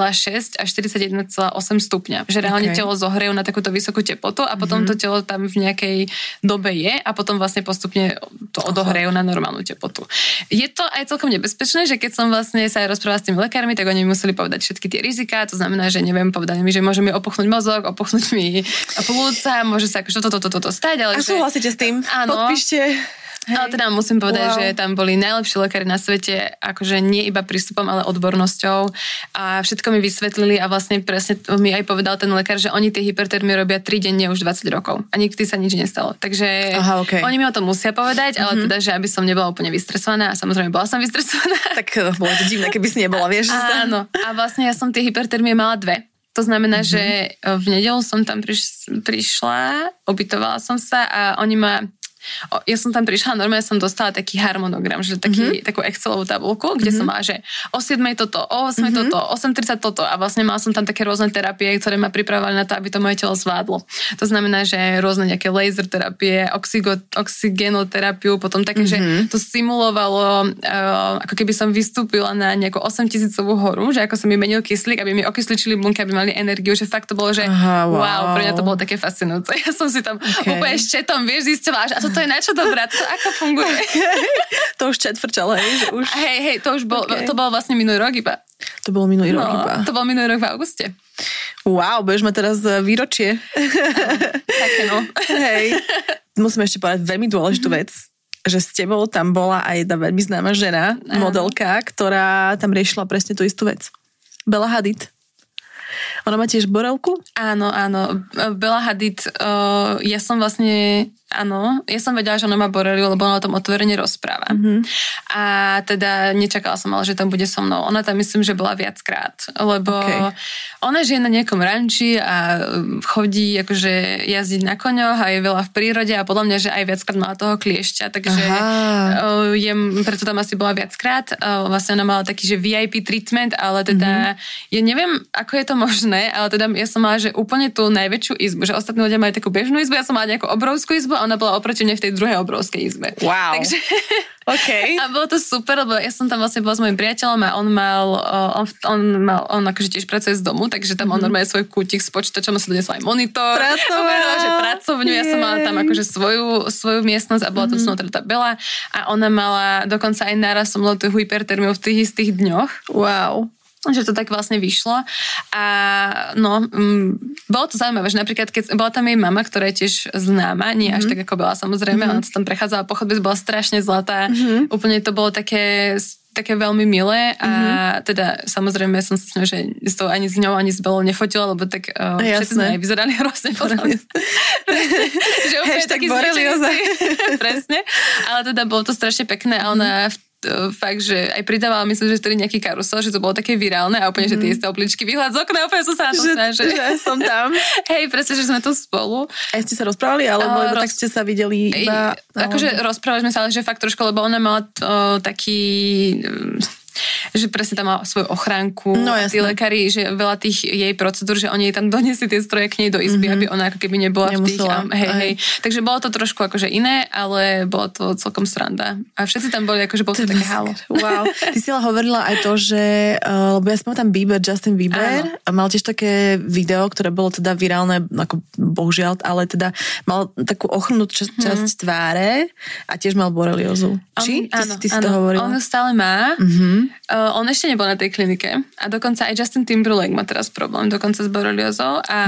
až 41,8 stupňa. Že reálne telo zohrejú na takúto vysokú teplotu a potom to telo tam v nejakej dobe je a potom vlastne postupne to odohrejú na normálnu teplotu. Je to aj celkom nebezpečné, že keď som vlastne sa aj rozprávala s tými lekármi, tak oni mi museli povedať všetky tie riziká, to znamená, že neviem, povedali mi, že môže mi opuchnúť mozog, opuchnúť mi plúca, môže sa akože toto stať, ale súhlasíte s tým? Áno. Podpíšte. Ale teda musím povedať, že tam boli najlepší lekári na svete, akože nie iba prístupom, ale odbornosťou a všetko mi vysvetlili a vlastne presne mi aj povedal ten lekár, že oni tie hypertermie robia 3 denne už 20 rokov a nikdy sa nič nestalo. Takže oni mi o tom musia povedať, ale teda, že aby som nebola úplne vystresovaná a samozrejme bola som vystresovaná. Tak bolo to divné, keby si nebola, vieš? Áno. A vlastne ja som tie hypertermie mala 2. To znamená, že v nedeľu som tam prišla, ubytovala som sa a oni ja som tam prišla, normálne som dostala taký harmonogram, že takú Excelovú tabuľku, kde som mala, že o 7 toto, o 8 toto, o 8:30 toto a vlastne mala som tam také rôzne terapie, ktoré ma pripravovali na to, aby to moje telo zvládlo. To znamená, že rôzne nejaké laser terapie, oxygenoterapiu, potom také, že to simulovalo, ako keby som vystúpila na nejakú 8000-ovú horu, že ako som mi menil kyslík, aby mi okysličili bunky, aby mali energiu, že fakt to bolo, že wow, pre mňa to bolo také fascinujúce. Ja som si tam úplne štetom, vieš, zistila, že to je na čo dobrá, to ako funguje. To už četvrčalo, hej? Že už... Hej, to bolo vlastne minulý rok iba. To bol minulý rok iba. To bol minulý rok v auguste. Wow, budeš mať teraz výročie. Také no. Hej. Musím ešte povedať veľmi dôležitú vec, že s tebou tam bola aj jedna veľmi známa žena, modelka, ktorá tam riešila presne tú istú vec. Bella Hadid. Ona má tiež borelku? Áno. Bella Hadid, ja som vedela, že ona má boreliu, lebo ona o tom otvorene rozpráva. A teda nečakala som, ale že tam bude so mnou. Ona tam myslím, že bola viackrát, lebo ona žije na nejakom ranči a chodí akože jazdiť na koňoch a je veľa v prírode a podľa mňa, že aj viackrát mala toho kliešťa, takže preto tam asi bola viackrát. Vlastne ona mala taký, že VIP treatment, ale teda ja neviem, ako je to možné, ale teda ja som mala, že úplne tú najväčšiu izbu, že ostatní ľudia majú takú bežnú izbu, ja som mala nejakú obrovskú izbu a ona bola oproti mne v tej druhej obrovskej izbe. Wow. Takže a bolo to super, lebo ja som tam vlastne bola s mojim priateľom a on akože tiež pracuje z domu, takže tam on normálne svoj kútik s počítačom a sa donesla aj monitor. Pracovňu, ja som mala tam akože svoju miestnosť a bola tam s mnou teda tá Bella a ona mala dokonca aj naraz som mala tú hypertermiu v tých istých dňoch. Wow. že to tak vlastne vyšlo. A no, bolo to zaujímavé, že napríklad, keď bola tam jej mama, ktorá je tiež známa, nie až tak, ako bola samozrejme, ona to tam prechádzala po chodbe, bola strašne zlatá, úplne to bolo také veľmi milé a teda samozrejme som sa s ňou, že s tou ani s ňou, ani s Belou nefotila, lebo tak všetci sme aj vyzerali hrozne potom. Že úplne taký borelioza. Presne. Ale teda bolo to strašne pekné a ona fakt, že aj pridávala, myslím, že vtedy nejaký karusel, že to bolo také virálne a úplne, že tie isté obličky vyhľad z okna, úplne som sa na to snažila. Že som tam. Hej, presne, že sme tu spolu. A ste sa rozprávali, alebo tak ste sa videli iba... Akože rozprávali sme sa, ale že fakt trošku, lebo ona mala taký... že presne tam mala svoju ochránku a tí lekári, že veľa tých jej procedúr, že oni jej tam doniesli tie stroje k nej do izby, aby ona ako keby nebola nemusela. v tých... Hej. Takže bolo to trošku akože iné, ale bolo to celkom sranda. A všetci tam boli, akože bolo to také halo. Wow. Ty si ale hovorila aj to, že lebo ja som tam Justin Bieber, a mal tiež také video, ktoré bolo teda virálne, ako bohužiaľ, ale teda mal takú ochrnutú časť tváre a tiež mal boreliozu. Či? Ty si to hovorila? On ju stále má. On ešte nebol na tej klinike a dokonca aj Justin Timberlake má teraz problém, dokonca s boreliozou a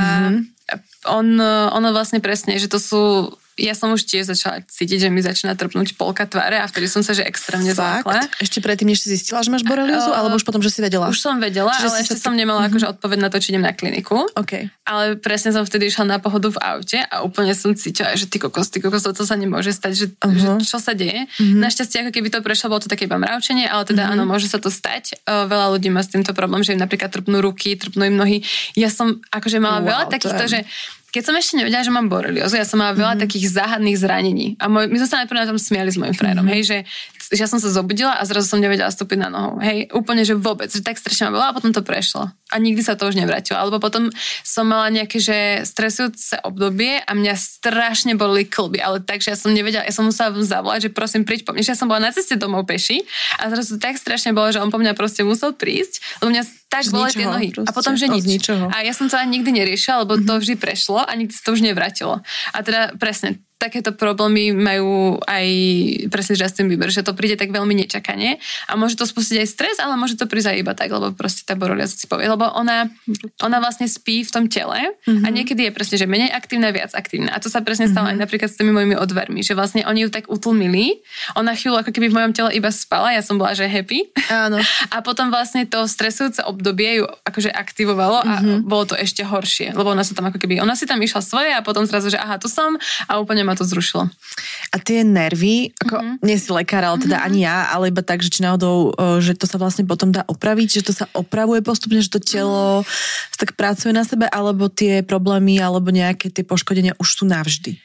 ono vlastne presne, že to sú... Ja som už tiež začala cítiť, že mi začína trpnúť polka tváre a vtedy som sa, že extrémne zlákla. Ešte predtým, než si zistila, že máš boreliozu, alebo už potom, že si vedela? Už som vedela, ale ešte som nemala akože odpoveď na to, či idem na kliniku. Okay. Ale presne som vtedy išla na pohodu v aute a úplne som cítila, že ty kokos, to sa nemôže stať, že čo sa deje. Našťastie, ako keby to prešlo, bolo to také iba mravčenie, ale teda áno, môže sa to stať. Veľa ľudí má s týmto problém, že im napríklad trpnú ruky, trpnú im nohy. Ja som akože mala veľa takýchto, že keď som ešte nevedela, že mám boreliózu, ja som mala veľa takých záhadných zranení. A my sme sa najprv na tom smiali s mojim frajerom, hej, že ja som sa zobudila a zrazu som nevedela stúpiť na nohu. Hej, úplne, že vôbec, že tak strašne ma bola a potom to prešlo. A nikdy sa to už nevrátilo. Alebo potom som mala nejaké, že stresujúce obdobie a mňa strašne boli kĺby, ale takže ja som nevedela, ja som musela zavolať, že prosím, príď po mne. Že ja som bola na ceste domov peši a zrazu tak strašne bolo, že on po mňa proste musel prísť, lebo mňa tak boli tie nohy. Proste. A potom, že nič. A ja som to ani nikdy neriešila, lebo to vždy prešlo a nikdy sa to už nevrátilo. A teda presne takéto problémy majú aj presne Justin Bieber, že to príde tak veľmi nečakane a môže to spustiť aj stres, ale môže to prísť aj iba tak, lebo proste tá borelióza si povie, lebo ona vlastne spí v tom tele a niekedy je presne, že menej aktívna, viac aktívna. A to sa presne stalo aj napríklad s tými mojimi odvermi, že vlastne oni ju tak utlmili, ona chvíľu ako keby v mojom tele iba spala, ja som bola, že happy. Áno. A potom vlastne to stresujúce obdobie ju akože aktivovalo a bolo to ešte horšie, lebo ona sa tam ako keby, ona si tam išla svoje a potom zrazu, že aha, tu som a úplne ma to zrušilo. A tie nervy, ako nie si lekár, ale teda ani ja, ale iba tak, že či náhodou, že to sa vlastne potom dá opraviť, že to sa opravuje postupne, že to telo tak pracuje na sebe, alebo tie problémy, alebo nejaké tie poškodenia už sú navždy?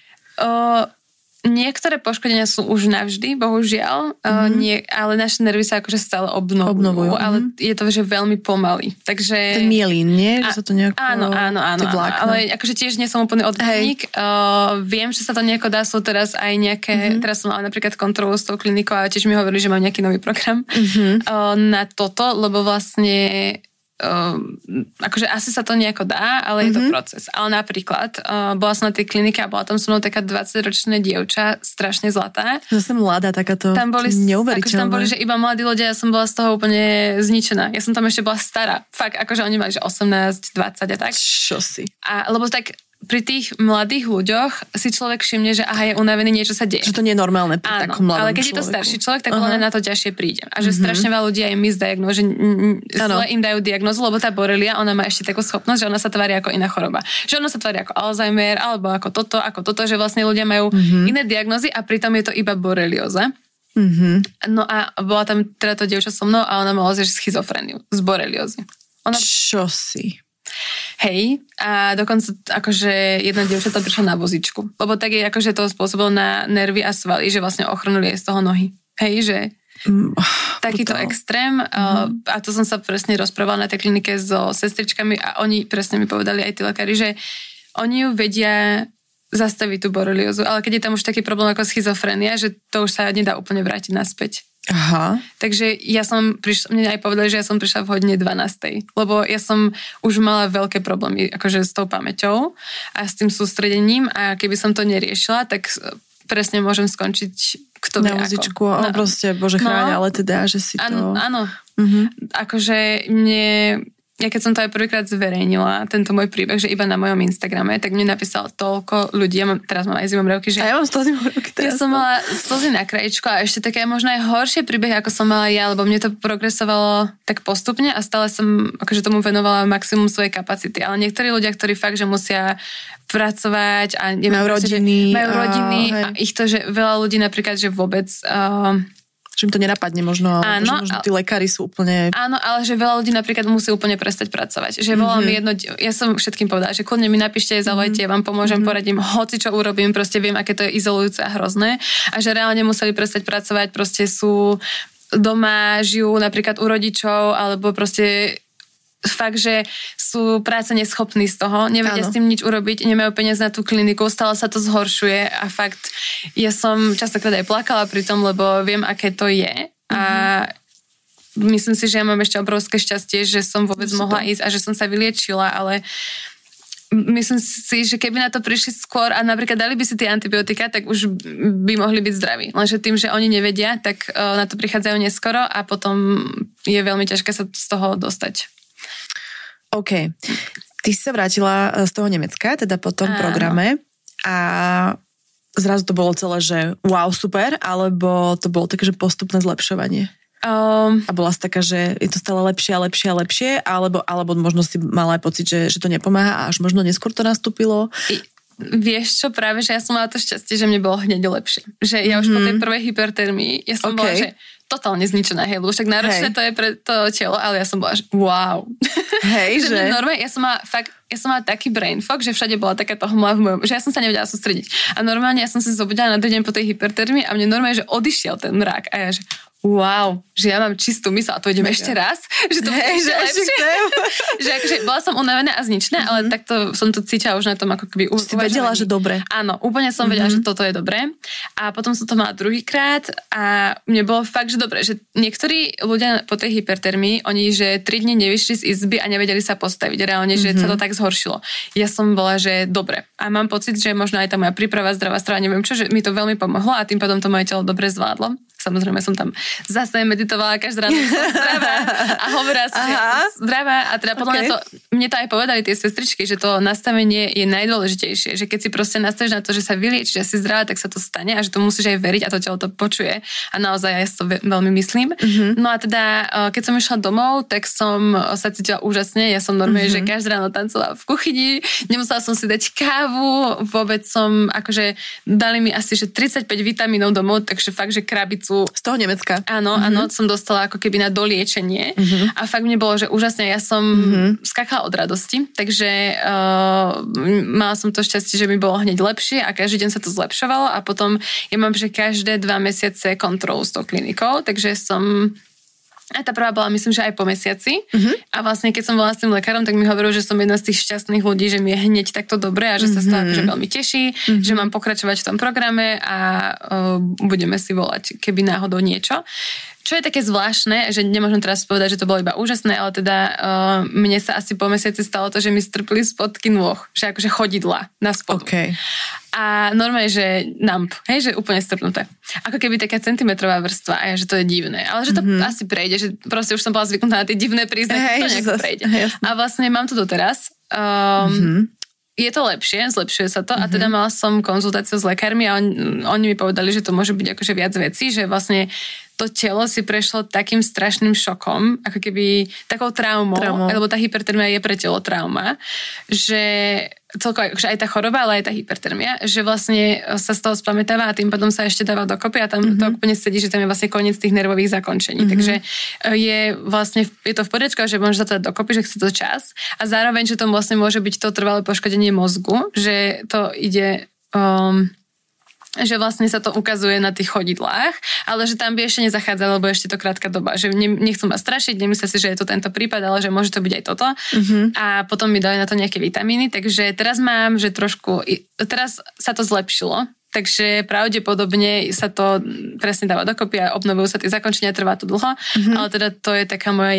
Niektoré poškodenia sú už navždy, bohužiaľ, ale naše nervy sa akože stále obnovujú. Ale je to, že veľmi pomaly. Takže... Ten mielín, nie? Že sa to nejako... Áno. Ale akože tiež nie som úplný odborník. Viem, že sa to nejako dá, sú teraz aj nejaké... Teraz som mala napríklad kontrolu s tou klinikou a tiež mi hovorili, že mám nejaký nový program na toto, lebo vlastne... akože asi sa to nejako dá, ale je to proces. Ale napríklad bola som na tej klinike a bola tam so mnou taká 20-ročná dievča, strašne zlatá. Zase mladá takáto, tam boli, neuveriteľné. Akože tam boli, že iba mladí ľudia, ja som bola z toho úplne zničená. Ja som tam ešte bola stará. Fakt, akože oni mali, že 18, 20 a tak. Čo si? A lebo tak pri tých mladých ľuďoch si človek všimne, že aha, je unavený, niečo sa deje. Že to nie je normálne pri takom mladom ale keď je to starší človek, tak len na to ťažšie príde. A že strašne veľa ľudí aj misdiagnóz, že zle im dajú diagnózu, lebo tá borelia, ona má ešte takú schopnosť, že ona sa tvári ako iná choroba. Že ona sa tvári ako Alzheimer, alebo ako toto, že vlastne ľudia majú iné diagnózy a pritom je to iba borelióza. No a bola tam teda to dievča so mnou a ona mala schizofréniu z boreliózy. Čo si? Hej, a dokonca akože jedna dievčatá prišla na vozičku, lebo tak je akože to spôsobilo na nervy a svaly, že vlastne ochrnuli aj z toho nohy. Hej, že takýto extrém a to som sa presne rozprávala na tej klinike so sestričkami a oni presne mi povedali aj tí lekári, že oni ju vedia zastaviť tú boreliózu, ale keď je tam už taký problém ako schizofrénia, že to už sa nedá úplne vrátiť naspäť. Aha. Takže ja som mne aj povedali, že ja som prišla v hodine 12. Lebo ja som už mala veľké problémy akože s tou pamäťou a s tým sústredením a keby som to neriešila, tak presne môžem skončiť kto vie na muzičku, ako. proste, bože chráň, ale teda, že si to... Áno. Akože ja keď som to aj prvýkrát zverejnila, tento môj príbeh, že iba na mojom Instagrame, tak mne napísalo toľko ľudí, teraz mám aj zimomriavky, že... A ja mám zimomriavky teraz. Ja som mala slzy na krajičku a ešte také možno aj horšie príbehy, ako som mala ja, lebo mne to progresovalo tak postupne a stále som akože tomu venovala maximum svojej kapacity. Ale niektorí ľudia, ktorí fakt, že musia pracovať a majú rodiny a ich to, že veľa ľudí napríklad, že vôbec... že im to nenapadne možno, áno, možno tí lekári sú úplne... Áno, ale že veľa ľudí napríklad musí úplne prestať pracovať. Že volám ja som všetkým povedala, že kľudne mi napíšte, zavolajte, ja vám pomôžem, poradím, hoci čo urobím, proste viem, aké to je izolujúce a hrozné. A že reálne museli prestať pracovať, proste sú doma, žijú napríklad u rodičov, alebo proste fakt, že sú práce neschopní z toho, nevedia s tým nič urobiť, nemajú peniaz na tú kliniku, stále sa to zhoršuje a fakt, ja som častokrát aj plakala pri tom, lebo viem, aké to je a myslím si, že ja mám ešte obrovské šťastie, že som vôbec mohla ísť a že som sa vyliečila, ale myslím si, že keby na to prišli skôr a napríklad dali by si tie antibiotika, tak už by mohli byť zdraví. Lenže tým, že oni nevedia, tak na to prichádzajú neskoro a potom je veľmi ťažké sa z toho dostať. OK. Ty si sa vrátila z toho Nemecka, teda po tom programe a zrazu to bolo celé, že wow, super, alebo to bolo také, že postupné zlepšovanie? A bola si taká, že je to stále lepšie a lepšie a lepšie, alebo možno si mala aj pocit, že to nepomáha a až možno neskôr to nastúpilo? Vieš čo, práve, že ja som mala to šťastie, že mne bolo hneď lepšie. Že ja už po tej prvej hypertermii, ja som bola, že totálne zničená, hej, lebo však náročné to je pre to telo, ale ja som bola, že wow. Hej, že? Normálne, ja som mala taký brain fog, že všade bola takáto hmla v mojom, že ja som sa nevedela sústrediť. A normálne ja som si zobudila na druhý deň po tej hypertermii a mne normálne, že odišiel ten mrak. A ja, že wow, že ja mám čistú mysl a to idem ešte raz, že to bude ešte lepšie. Že akože bola som unavená a zničená, ale takto som to cítila už na tom, ako keby si vedela, že dobre. Áno, úplne som vedela, že toto je dobré. A potom som to mala druhýkrát a mne bolo fakt, že dobre, že niektorí ľudia po tej hypertermii, oni, že 3 dni nevyšli z izby a nevedeli sa postaviť. Reálne, že sa to tak zhoršilo. Ja som bola, že dobre. A mám pocit, že možno aj tá moja príprava, zdravá strava, neviem čo, že mi to veľmi pomohlo a tým pádom to moje telo dobre zvládlo. Samozrejme som tam zase meditovala každý ráno, som zdravá a hovorila si, že som zdravá a teda podľa mňa to, mne to aj povedali tie sestričky, že to nastavenie je najdôležitejšie, že keď si proste nastavíš na to, že sa vyliečiš, že si zdravá, tak sa to stane a že to musíš aj veriť a to telo to počuje a naozaj ja si to veľmi myslím. No a teda, keď som išla domov, tak som sa cítila úžasne, ja som normálne, že každý ráno tancovala v kuchyni, nemusela som si dať kávu, vôbec som, akože dali mi asi, že 35 vitamínov domov, takže fakt, že krabicu z toho Nemecka. Áno, som dostala ako keby na doliečenie a fakt mne bolo, že úžasne, ja som skakala od radosti, takže mala som to šťastie, že mi bolo hneď lepšie a každý deň sa to zlepšovalo a potom ja mám, že každé 2 mesiace kontrolu s tou klinikou, takže a tá prvá bola, myslím, že aj po mesiaci. A vlastne, keď som bola s tým lekárom, tak mi hovoril, že som jedna z tých šťastných ľudí, že mi je hneď takto dobre a že sa z toho akože veľmi teší, že mám pokračovať v tom programe a budeme si volať, keby náhodou niečo. Čo je také zvláštne, že nemôžem teraz povedať, že to bolo iba úžasné, ale teda mne sa asi po mesiaci stalo to, že mi strpli spodky nôh, že akože chodidla na spodu. Okay. A normálne, že numb, hej, že úplne strpnuté. Ako keby taká centimetrová vrstva a ja, že to je divné. Ale že to asi prejde, že proste už som bola zvyknutá na tie divné príznaky, to nejako prejde. A vlastne mám to doteraz. Je to lepšie, zlepšuje sa to a teda mala som konzultáciu s lekármi a oni mi povedali, že to môže byť akože viac vecí, že vlastne to telo si prešlo takým strašným šokom, ako keby takou traumou. Lebo tá hypertermia je pre telo trauma, že celkovo akože aj tá choroba, ale aj tá hypertermia, že vlastne sa z toho spamätáva a tým pádom sa ešte dáva dokopy a tam to úplne sedí, že tam je vlastne koniec tých nervových zakončení. Takže je to v poriadku, že môže sa to dať dokopy, že chce to čas a zároveň, že to vlastne môže byť to trvalé poškodenie mozgu, že to ide... že vlastne sa to ukazuje na tých chodidlách, ale že tam by ešte nezachádzalo, lebo ešte to krátka doba. Že nechcú ma strašiť, nemyslia si, že je to tento prípad, ale že môže to byť aj toto. A potom mi dali na to nejaké vitamíny, takže teraz mám, že teraz sa to zlepšilo, takže pravdepodobne sa to presne dáva dokopy a obnovujú sa tie zakončenia, trvá to dlho, ale teda to je taká moja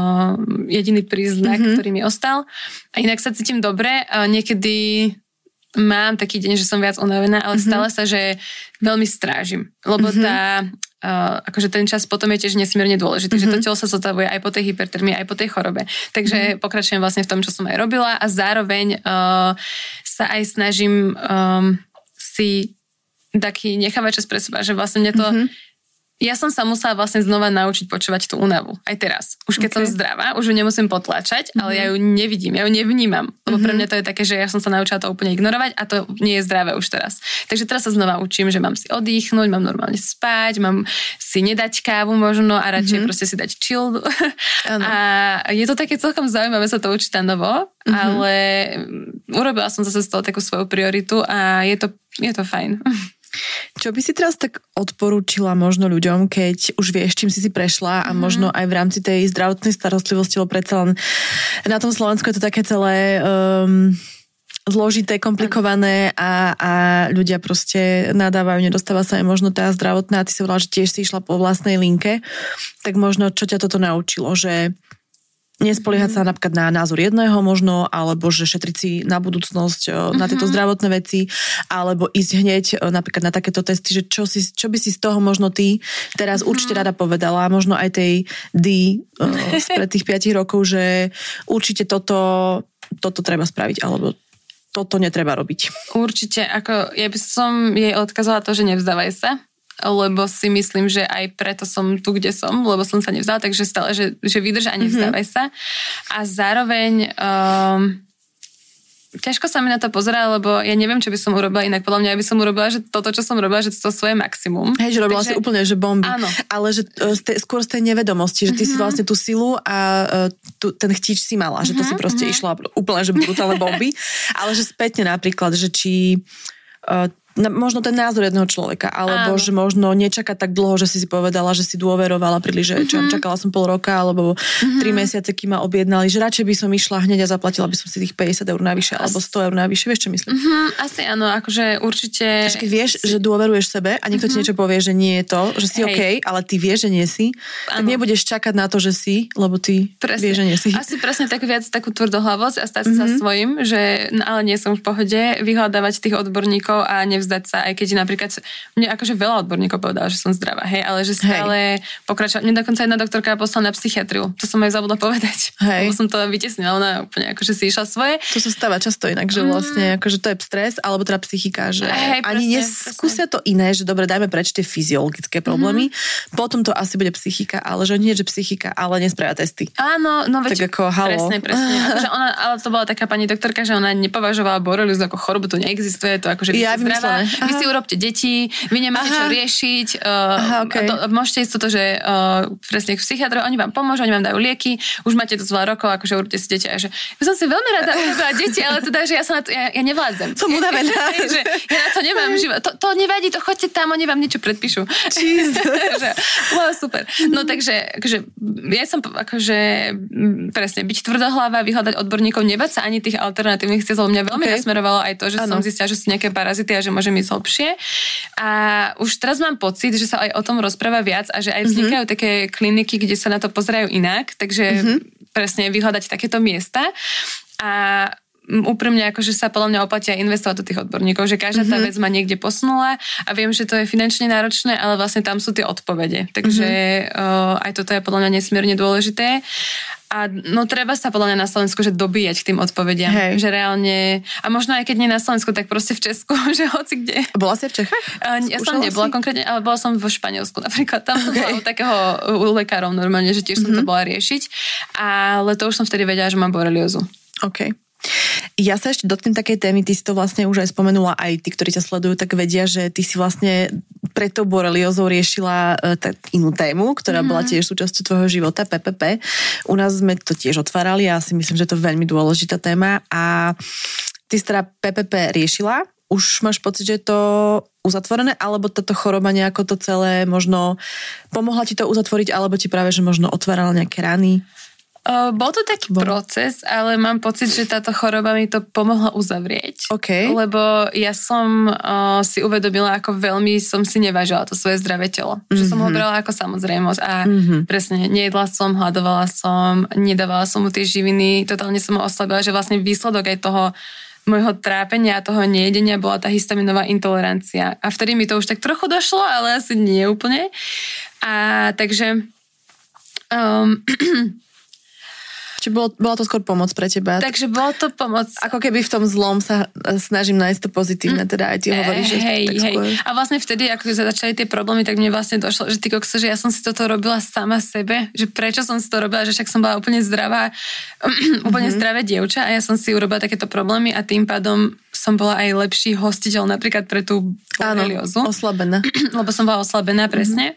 jediný príznak, ktorý mi ostal. A inak sa cítim dobre, niekedy mám taký deň, že som viac unavená, ale stále sa, že veľmi strážim. Lebo akože ten čas potom je tiež nesmierne dôležitý, že to telo sa zotavuje aj po tej hypertermii, aj po tej chorobe. Takže pokračujem vlastne v tom, čo som aj robila a zároveň sa aj snažím si taký nechávať čas pre seba, že vlastne mňa to ja som sa musela vlastne znova naučiť počúvať tú únavu. Aj teraz. Už keď som zdravá, už ju nemusím potlačať, ale ja ju nevidím, ja ju nevnímam. Lebo pre mňa to je také, že ja som sa naučila to úplne ignorovať a to nie je zdravé už teraz. Takže teraz sa znova učím, že mám si oddychnúť, mám normálne spať, mám si nedať kávu možno a radšej proste si dať chill. A je to také celkom zaujímavé sa to učiť na novo, ale urobila som zase z toho takú svoju prioritu a je to fajn. Čo by si teraz tak odporúčila možno ľuďom, keď už vieš, čím si prešla a možno aj v rámci tej zdravotnej starostlivosti, lebo predsa len na tom Slovensku je to také celé zložité, komplikované a ľudia proste nadávajú, nedostáva sa aj možno tá zdravotná a ty si hovorila, že tiež si išla po vlastnej linke, tak možno čo ťa toto naučilo, že nespoliehať sa napríklad na názor jedného možno, alebo že šetriť si na budúcnosť na tieto zdravotné veci, alebo ísť hneď napríklad na takéto testy, že čo by si z toho možno ty teraz určite rada povedala, možno aj tej spred tých 5 rokov, že určite toto treba spraviť, alebo toto netreba robiť. Určite, ako ja by som jej odkázala to, že nevzdávaj sa, lebo si myslím, že aj preto som tu, kde som, lebo som sa nevzdala, takže stále, že vydrž a nevzdávaj sa. A zároveň ťažko sa mi na to pozerá, lebo ja neviem, čo by som urobila inak. Podľa mňa by som urobila, že toto, čo som robila, že to svoje maximum. Hej, že robila si úplne, že bomby. Áno. Ale že skôr z tej nevedomosti, že ty si vlastne tú silu a ten chtíč si mala, že to si proste išla úplne, že brutálne bomby. Ale že spätne napríklad, že či možno ten názor jedného človeka, alebo že možno nečakať tak dlho, že si povedala, že si dôverovala príliš, že čo čakala som pol roka, alebo 3 mesiace, kým ma objednali, že radšej by som išla hneď a zaplatila by som si tých 50 eur navyše, alebo 100 eur navyše, vieš čo myslím? Asi áno, akože určite. Keď vieš, že dôveruješ sebe a niekto ti niečo povie, že nie je to, že si OK, ale ty vieš, že nie si, tak nebudeš čakať na to, že si, lebo ty vieš, že nie si. Asi presne tak viac takú tvrdohlavosť a stať sa svojím, že ale nie som v pohode, vyhľadávať tých odborníkov a nevzdať sa, aj keď napríklad mne akože veľa odborníkov povedala, že som zdravá, hej, ale že stále pokračovať. Mne dokonca jedna doktorka poslala na psychiatriu. To som aj zabudla povedať. Lebo som to vytiesnila, ona úplne akože si išla svoje. To sa stáva často inak, že vlastne akože to je stres, alebo teda psychika, že ani neskúsia to iné, že dobre, dajme preč tie fyziologické problémy, potom to asi bude psychika, ale že nie, že psychika, ale nespravia testy. Áno, no veď, tak ako halo. Presne. Akože ona, ale to bola taká pani doktorka, že ona nepovažovala boreliózu ako chorobu, to neexistuje, to akože zdravá. Vy si urobte deti, vy nemáte čo riešiť, môžete ísť toto, že presne k psychiatrovi, oni vám pomôžu, oni vám dajú lieky, už máte to z veľa rokov, akože urobte si deti. A že ja som si veľmi rada urobila deti, ale teda, že ja sa na to, ja nevládzem. Som unavená. Že ja na to nemám život. To nevadí, to choďte tam, oni vám niečo predpíšu. Wow, super. No takže akože, ja som akože presne byť tvrdohlava, vyhľadať odborníkov, nebať sa ani tých alternatívnych ciest, lebo mňa veľmi nasmerovalo aj to, že som zistila, že sú nejaké parazity a že môžem ísť hlbšie. A už teraz mám pocit, že sa aj o tom rozpráva viac a že aj vznikajú také kliniky, kde sa na to pozerajú inak, takže presne vyhľadať takéto miesta. A úprimne akože sa podľa mňa oplatí aj investovať do tých odborníkov, že každá tá vec ma niekde posunula a viem, že to je finančne náročné, ale vlastne tam sú tie odpovede. Takže aj toto je podľa mňa nesmierne dôležité. A no treba sa podľa mňa na Slovensku, že dobíjať k tým odpovediam. Hej. Že reálne, a možno aj keď nie na Slovensku, tak proste v Česku, že hoci kde. Bola si v Čechách? Ja som nebola konkrétne, ale bola som vo Španielsku napríklad. Tam som bola u takého u lekárov normálne, že tiež som to bola riešiť. Ale to už som vtedy vedela, že mám boreliózu. OK. Ja sa ešte dotknem takej témy, ty si to vlastne už aj spomenula, aj tí, ktorí ťa sledujú, tak vedia, že ty si vlastne pred tou boreliózou riešila inú tému, ktorá bola tiež súčasťou tvojho života, PPP. U nás sme to tiež otvárali a ja si myslím, že to je veľmi dôležitá téma a ty si teda PPP riešila, už máš pocit, že je to uzatvorené, alebo táto choroba nejako to celé možno pomohla ti to uzatvoriť, alebo ti práve, že možno otvárala nejaké rany? Bol to taký proces, ale mám pocit, že táto choroba mi to pomohla uzavrieť. Okay. Lebo ja som si uvedomila, ako veľmi som si nevážila to svoje zdravé telo. Že som ho brala ako samozrejmosť a presne nejedla som, hľadovala som, nedávala som mu tie živiny, totálne som ho oslabila, že vlastne výsledok aj toho môjho trápenia a toho nejedenia bola tá histaminová intolerancia. A vtedy mi to už tak trochu došlo, ale asi nie úplne. A takže... Či bola to skôr pomoc pre teba? Takže bolo to pomoc. Ako keby v tom zlom sa snažím nájsť to pozitívne, teda aj ti hovoríš, že tak skôr. A vlastne vtedy, ako začali tie problémy, tak mne vlastne došlo, že ty kokso, že ja som si toto robila sama sebe, že prečo som si to robila, že však som bola úplne zdravá, úplne zdravé dievča a ja som si urobila takéto problémy a tým pádom som bola aj lepší hostiteľ napríklad pre tú boreliózu. Áno, oslabená. Lebo som bola oslabená, presne.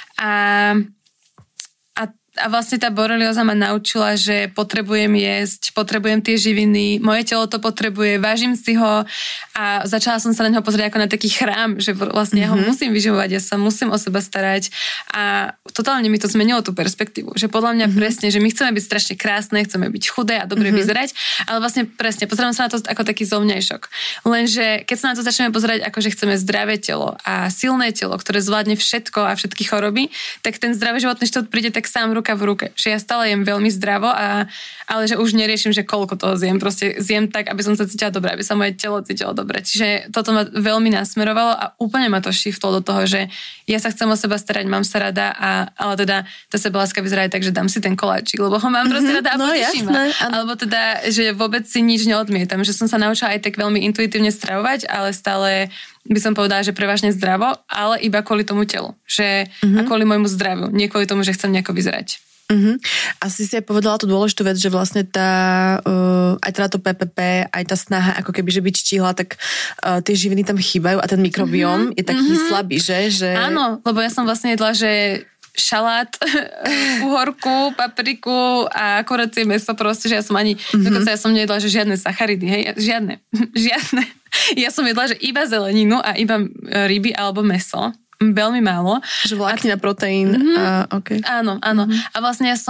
A vlastne tá borelióza ma naučila, že potrebujem jesť, potrebujem tie živiny, moje telo to potrebuje, vážim si ho a začala som sa na neho pozrieť ako na taký chrám, že vlastne ja ho musím vyživovať, ja sa musím o seba starať a totálne mi to zmenilo tú perspektívu, že podľa mňa presne, že my chceme byť strašne krásne, chceme byť chudé a dobre vyzerať, ale vlastne presne, pozerám sa na to ako taký zovňajšok. Lenže keď sa na to začneme pozerať ako, že chceme zdravé telo a silné telo, ktoré zvládne všetko a všetky choroby, tak ten zdravý životný štýl príde tak sám ruka v ruke. Že ja stále jem veľmi zdravo, ale že už neriešim, že koľko toho zjem. Proste zjem tak, aby som sa cítila dobre, aby sa moje telo cítilo dobre. Čiže toto ma veľmi nasmerovalo a úplne ma to shiftlo do toho, že ja sa chcem o seba starať, mám sa rada, ale teda tá sebaláska vyzerá aj tak, že dám si ten koláčik, lebo ho mám proste rada a poteším ma. Alebo teda, že vôbec si nič neodmietam, že som sa naučila aj tak veľmi intuitívne stravovať, ale stále by som povedala, že prevažne zdravo, ale iba kvôli tomu telu. Že a kvôli môjmu zdraviu. Nie kvôli tomu, že chcem nejako vyzerať. Asi si aj povedala tú dôležitú vec, že vlastne tá aj teda to PPP, aj tá snaha ako keby, že byť štíhla, tak tie živiny tam chýbajú a ten mikrobióm je taký slabý, že? Áno, lebo ja som vlastne jedla, že šalát, uhorku, papriku a kurácie mäso proste, že ja som ani, dokonca ja som nejedla, že žiadne sacharidy, hej, žiadne. Ja som jedla, že iba zeleninu a iba ryby alebo mäso. Veľmi málo. Že vláknina, proteín. Okay. Áno. A vlastne ja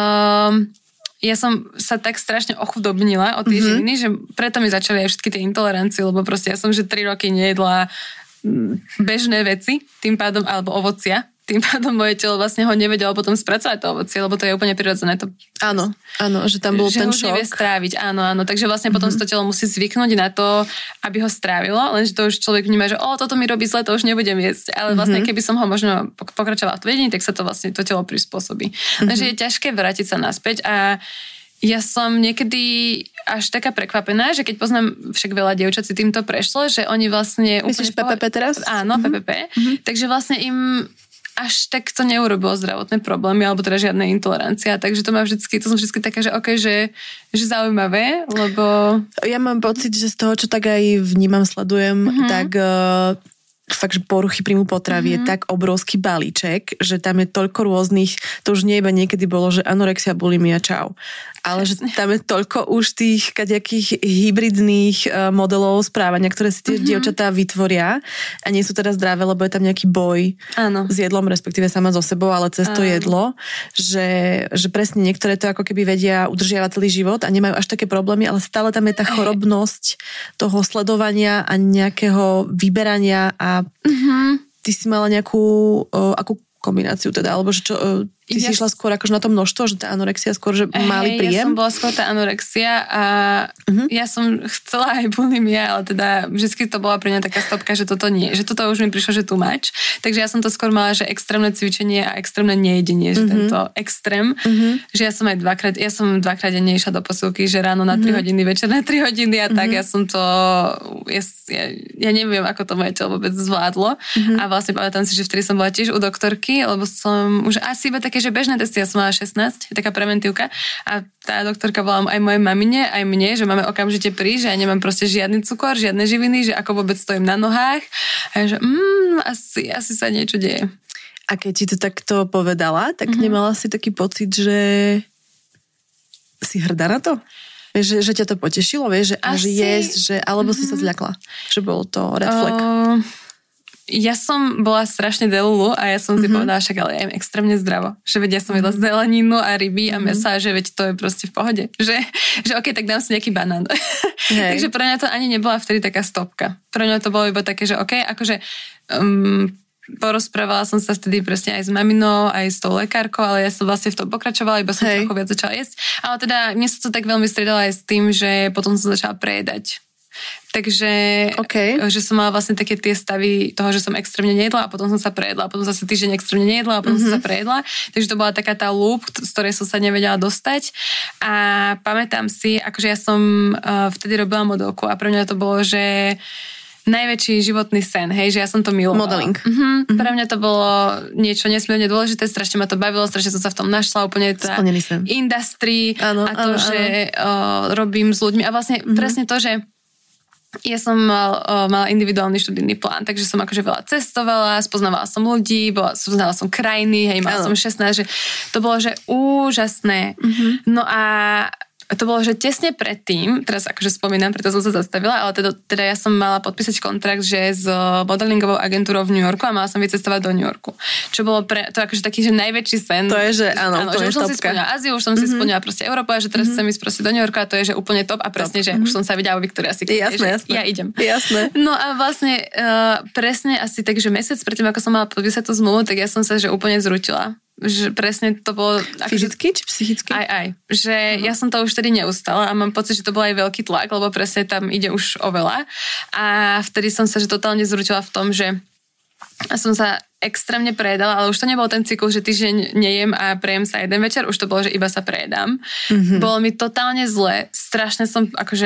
som sa tak strašne ochudobnila od tie živiny, že preto mi začali aj všetky tie intolerancie, lebo proste ja som, že 3 roky nejedla bežné veci, tým pádom, alebo ovocia. Tým pádom moje telo vlastne ho nevedelo potom spracovať to ovocie, lebo to je úplne prirodzené. Áno, že tam bol ten šok. Že ho nevie stráviť, áno. Takže vlastne potom to telo musí zvyknúť na to, aby ho strávilo, lenže to už človek vníma, že toto mi robí zle, to už nebudem jesť. Ale vlastne keby som ho možno pokračovala v jedení, tak sa to vlastne to telo prispôsobí. Takže je ťažké vrátiť sa naspäť a ja som niekedy až taká prekvapená, že keď poznám, však veľa dievčat si týmto prešlo, že oni vlastne... Myslíš PPP teraz? Áno, PPP. Takže vlastne im až tak to neurobilo zdravotné problémy, alebo teda žiadne intolerancia, takže to som vždycky taká, že že zaujímavé, lebo... Ja mám pocit, že z toho, čo tak aj vnímam, sledujem, tak fakt, že poruchy príjmu potravy je tak obrovský balíček, že tam je toľko rôznych, to už nie iba niekedy bolo, že anorexia, bulimia, čau. Ale že tam je toľko už tých kadejakých hybridných modelov správania, ktoré si tie dievčatá vytvoria a nie sú teda zdravé, lebo je tam nejaký boj s jedlom, respektíve sama so sebou, ale cez to jedlo, že presne niektoré to ako keby vedia udržiavať celý život a nemajú až také problémy, ale stále tam je tá chorobnosť toho sledovania a nejakého vyberania a ty si mala nejakú akú kombináciu teda, alebo že čo... Ty si išla skôr akože na to množstvo, že tá anorexia skôr, že malý príjem? Ja som bola skôr tá anorexia a ja som chcela aj bulimia, ale teda vždycky to bola pre mňa taká stopka, že toto nie, že toto už mi prišlo, že too much. Takže ja som to skôr mala, že extrémne cvičenie a extrémne nejedenie, že tento extrém, že ja som dvakrát denne išla do posilky, že ráno na 3 hodiny, večer na 3 hodiny a tak ja som to, ja neviem, ako to moje telo vôbec zvládlo a vlastne pamätám si, že vtedy som bola tiež u doktorky, lebo som už asi iba také, že bežné testy, ja som mala 16, taká preventívka a tá doktorka bola aj mojej mamine, aj mne, že máme okamžite prísť, že ja nemám proste žiadny cukor, žiadne živiny, že ako vôbec stojím na nohách a ja, že asi sa niečo deje. A keď ti to takto povedala, tak nemala si taký pocit, že si hrdá na to? Vieš, že ťa to potešilo, vieš, že až jesť, že, alebo si sa zľakla, že bolo to red flag? Ja som bola strašne delulu a ja som si povedala, však ale jem extrémne zdravo. Že veď ja som jedla zeleninu a ryby a mäsa, že veď to je proste v pohode. Že okej, tak dám si nejaký banán. Takže pre mňa to ani nebola vtedy taká stopka. Pre mňa to bolo iba také, že okej, akože porozprávala som sa vtedy presne aj s maminou, aj s tou lekárkou, ale ja som vlastne v tom pokračovala, iba som trochu viac začala jesť. Ale teda mne sa to tak veľmi striedalo aj s tým, že potom som začala prejedať. Takže že som mala vlastne také tie stavy toho, že som extrémne nejedla a potom som sa prejedla a potom zase týždeň extrémne nejedla a potom som sa prejedla. Takže to bola taká tá loop, z ktorej som sa nevedela dostať. A pamätám si, akože ja som vtedy robila modelku a pre mňa to bolo, že najväčší životný sen, hej, že ja som to milovala. Modeling. Pre mňa to bolo niečo nesmierne dôležité, strašne ma to bavilo, strašne som sa v tom našla, úplne tá industry a to, že robím s ľuďmi a vlastne presne to, že ja som mala individuálny študijný plán, takže som akože veľa cestovala, spoznávala som ľudí, spoznala som krajiny, hej, mala som 16, že to bolo, že úžasné. No a to bolo, že tesne predtým, teraz akože spomínam, preto som sa zastavila, ale teda ja som mala podpísať kontrakt, že s modelingovou agentúrou v New Yorku a mala som vycestovať do New Yorku. Čo bolo to akože taký, že najväčší sen. To je, že áno, to že je už som si spomínala Áziu, už som si spomínala proste Európu a že teraz chcem ísť proste do New Yorku a to je, že úplne top a presne, že už som sa videla vo Victoria's Secret. Jasné. Ja idem. Jasné. No a vlastne presne asi tak, že mesiac predtým, ako som mala podpísať tú zmluvu, tak ja som sa že úplne zrútila. Že presne to bolo... Fyzicky či psychicky? Aj. Že ja som to už tedy neustala a mám pocit, že to bol aj veľký tlak, lebo presne tam ide už o veľa. A vtedy som sa že totálne zrútila v tom, že som sa extrémne prejedala, ale už to nebol ten cyklus, že týždeň nejem a prejem sa jeden večer, už to bolo, že iba sa prejedám. Bolo mi totálne zle, strašne som,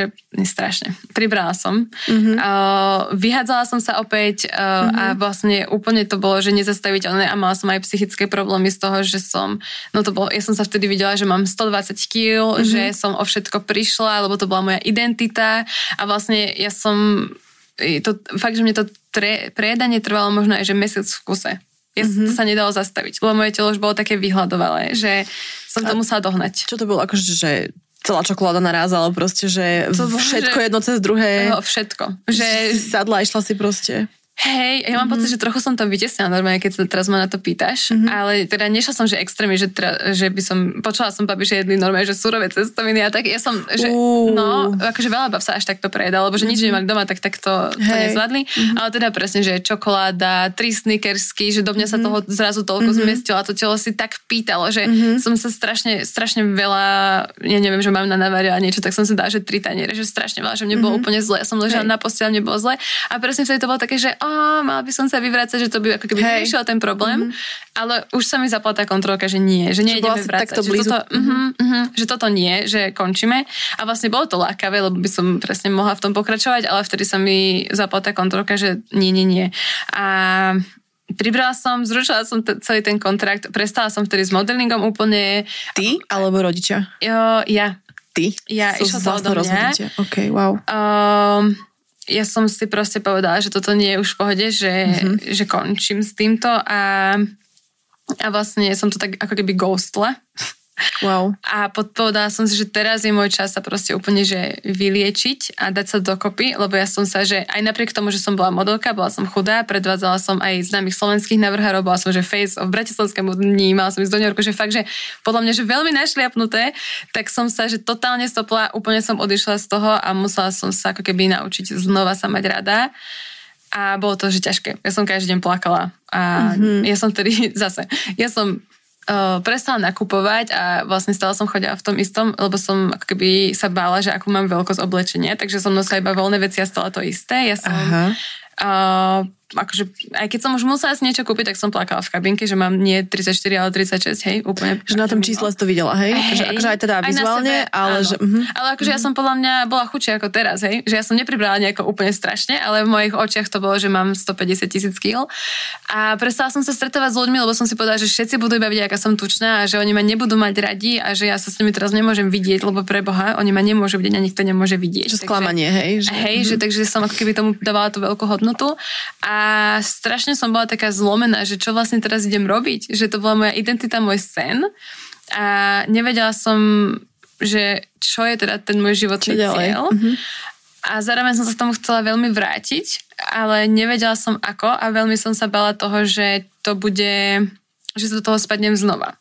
pribrala som. Vyhádzala som sa opäť a vlastne úplne to bolo, že nezastaviteľné a mala som aj psychické problémy z toho, že ja som sa vtedy videla, že mám 120 kg, že som o všetko prišla, lebo to bola moja identita a vlastne ja som fakt, že mne to prejedanie trvalo možno aj že mesiac v kuse. To sa nedalo zastaviť, lebo moje telo už bolo také vyhľadovalé, že som to musela dohnať. Čo to bolo akože, že celá čokoláda naraz, ale proste, že všetko jedno cez druhé. Všetko. Že si sadla a išla si proste... Hej, ja mám pocit, že trochu som to vytesnila normálne, keď sa teraz ma na to pýtaš, ale teda nešla som, že extrémne, že by som, počula som babi, že jedli normálne, že surové cestoviny a tak, ja som, že akože veľa bab sa až takto prejedala, lebo že nič nemali doma, tak to nezvládli, ale teda presne, že čokoláda, 3 snickersky, že do mňa sa toho zrazu toľko zmestilo a to telo si tak pýtalo, že som sa strašne veľa, ja neviem, že mám na navare a niečo, tak som si dala, že 3 taniere, že strašne veľa, že mne bolo úplne zle, ja som ležala na posteli, mne bolo zle a presne vtedy to bolo také, že mala by som sa vyvrácať, že to by ako keby vyriešila ten problém, ale už sa mi zapla tá kontrolka, že nie, že nejdeme vrácať, že toto nie, že končíme a vlastne bolo to lákavé, lebo by som presne mohla v tom pokračovať, ale vtedy sa mi zapla tá kontrolka, že nie. A pribrala som, zrušila som celý ten kontrakt, prestala som vtedy s modelingom úplne. Ty alebo rodičia? Ja. Ty? Ja, išlo to odo mňa. OK, wow. Ja som si proste povedala, že toto nie je už v pohode, že končím s týmto a vlastne som to tak ako keby ghostla. Wow. A povedala som si, že teraz je môj čas sa proste úplne že vyliečiť a dať sa dokopy, lebo ja som sa, že aj napriek tomu, že som bola modelka, bola som chudá, predvádzala som aj známych slovenských navrhárov, bola som, že face of bratislavskému dní, mala som ísť do New Yorku, že fakt, že podľa mňa, že veľmi našliapnuté, tak som sa, že totálne stopla, úplne som odišla z toho a musela som sa ako keby naučiť znova sa mať rada. A bolo to, že ťažké. Ja som každý deň plakala a ja som prestala nakupovať a vlastne stále som chodila v tom istom, lebo som ako keby sa bála, že akú mám veľkosť oblečenia, takže som nosila iba voľné veci a stále to isté. Ja som akože, aj keď som už musela si niečo kúpiť, tak som plakala v kabinke, že mám nie 34, ale 36, hej, úplne. Že na tom čísle si to videla, hej? Akože aj teda vizuálne, ale že... Ale akože ja som podľa mňa bola chudšia ako teraz, hej? Že ja som nepribrala nejako úplne strašne, ale v mojich očiach to bolo, že mám 150,000 kg. A prestala som sa stretovať s ľuďmi, lebo som si povedala, že všetci budú iba vidieť, aká som tučná a že oni ma nebudú mať radi a že ja sa s nimi teraz nemôžem vidieť, lebo pre Boha, oni ma nemôžu vidieť a nikto nemôže vidieť. Čo sklamanie, hej? Hej, že takže som ako keby tomu dávala tú veľkú hodnotu a strašne som bola taká zlomená, že čo vlastne teraz idem robiť, že to bola moja identita, môj sen a nevedela som, že čo je teda ten môj životný cieľ a zároveň som sa tomu chcela veľmi vrátiť, ale nevedela som ako a veľmi som sa bála toho, že to bude, že sa do toho spadnem znova.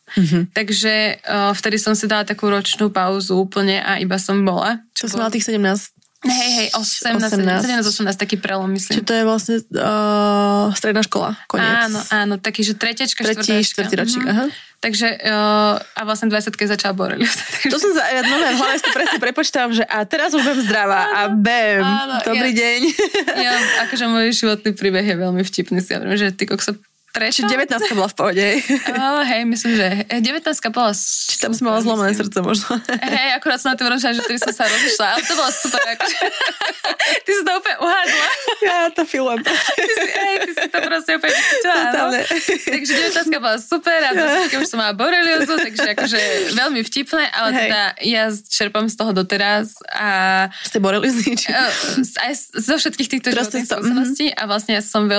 Takže vtedy som si dala takú ročnú pauzu úplne a iba som bola. Čo som mala tých 17? Hej, 17, 18, taký prelom, myslím. Čiže to je vlastne stredná škola, koniec. Áno, taký, že tretiečka, štvrtý ročník, aha. Takže a vlastne 20-ke začala borelióza. To som v hlave si presne prepočítam, že a teraz už budem zdravá a bam, dobrý deň. Ja, akože môj životný príbeh je veľmi vtipný, si ja viem, že ty kokso prečo? 19 bola v pohode, hej. Hej, myslím, že 19 bola Či tam si mala zlomené srdce možno. Hej, akurát som na tým rozšla, že tedy som sa rozišla, ale to bolo super. Akože. Ty si to úplne uhádla. Ja to filujem. Ty si to proste úplne vyčala. Takže 19 bola super a keď už som mala boreliózu, takže akože veľmi vtipné, ale teda ja čerpám z toho doteraz a... Ste boreliózni? Aj zo všetkých týchto životných skúseností a vlastne ja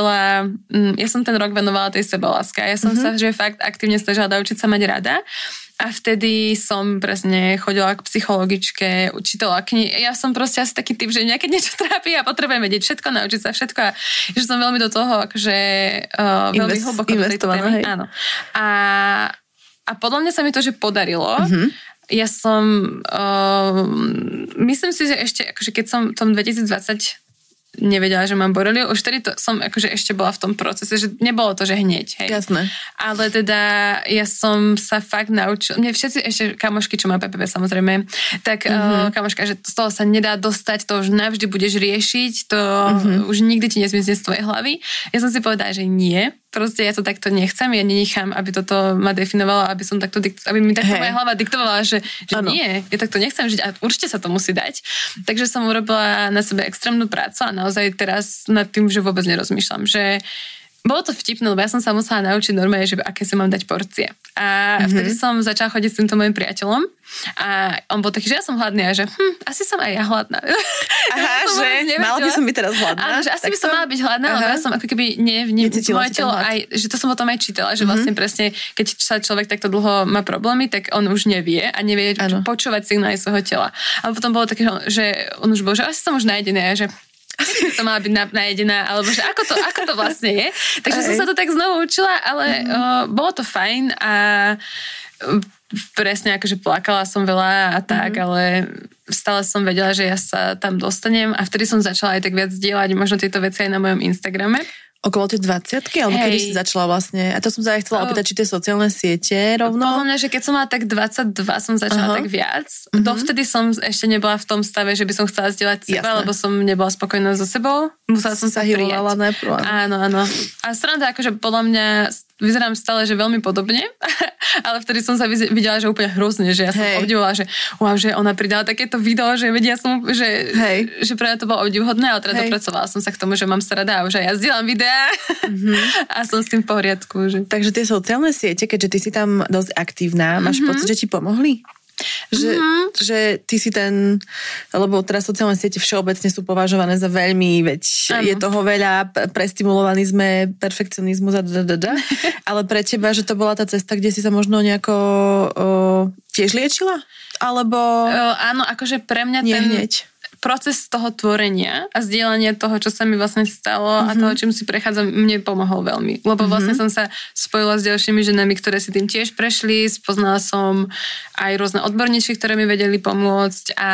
som ten rok venovala tej sebaláske. Ja som sa, že fakt aktívne snažila naučiť sa mať rada a vtedy som presne chodila k psychologičke, učiteľa kníh. Ja som proste asi taký typ, že nejaké niečo trápi a potrebujem vedieť všetko, naučiť sa všetko a že som veľmi do toho akože veľmi hlboko do tejto témy. Áno. A podľa mňa sa mi to, že podarilo. Ja som myslím si, že ešte akože keď som v tom 2020 nevedela, že mám boreliózu. Už vtedy som akože ešte bola v tom procese, že nebolo to, že hneď. Hej. Jasné. Ale teda ja som sa fakt naučila, mne všetci ešte kamošky, čo má PPP samozrejme, tak kamoška, že z toho sa nedá dostať, to už navždy budeš riešiť, to už nikdy ti nezmizne z tvojej hlavy. Ja som si povedala, že nie. Proste ja to takto nechcem, ja nenechám, aby toto ma definovalo, aby mi takto moja hlava diktovala, že nie, ja takto nechcem žiť a určite sa to musí dať. Takže som urobila na sebe extrémnu prácu a naozaj teraz nad tým, že vôbec nerozmýšľam, že bolo to vtipné, lebo ja som sa musela naučiť normálne, že aké si mám dať porcie. A vtedy som začala chodiť s týmto mojim priateľom a on bol taký, že ja som hladný a že asi som aj ja hladná. Aha, že mala by som byť teraz hladná. Áno, že asi by som mala byť hladná, lebo ja som ako keby moje telo aj, že to som o tom aj čítala, že vlastne presne, keď sa človek takto dlho má problémy, tak on už nevie a nevie počúvať signály svojho tela. A potom bolo také, že on už bol, že asi som už najedený a že to mala byť najedená, alebo že ako to vlastne je. Takže som sa to tak znovu učila, ale bolo to fajn a presne akože plakala som veľa a tak, ale stále som vedela, že ja sa tam dostanem a vtedy som začala aj tak viac zdieľať možno tieto veci aj na mojom Instagrame. Okolo tej 20-ky? Alebo kedy si začala vlastne? A to som sa aj chcela opýtať, či tie sociálne siete rovno? Podľa mňa, že keď som mala tak 22, som začala tak viac. Dovtedy som ešte nebola v tom stave, že by som chcela zdieľať seba, lebo som nebola spokojná so sebou. Musela som sa prijať. Áno. A sranda, akože podľa mňa vyzerám stále, že veľmi podobne, ale vtedy som sa videla, že úplne hrozne, že ja som obdivovala, že wow, že ona pridala takéto video, že vedia som, že pre mňa to bolo obdivhodné, ale teda dopracovala som sa k tomu, že mám sa rada a už aj ja zdieľam videá a som s tým v poriadku. Že... Takže tie sociálne siete, keďže ty si tam dosť aktívna, máš pocit, že ti pomohli? Že ty si ten, lebo teraz sociálne siete všeobecne sú považované za veľmi, veď je toho veľa, prestimulovaní sme perfekcionizmus a ale pre teba, že to bola tá cesta, kde si sa možno nejako tiež liečila? Alebo... áno, akože pre mňa hneď. Proces toho tvorenia a zdieľania toho, čo sa mi vlastne stalo a toho, čím si prechádzam, mne pomohol veľmi. Lebo vlastne som sa spojila s ďalšími ženami, ktoré si tým tiež prešli, spoznala som aj rôzne odborníčky, ktoré mi vedeli pomôcť a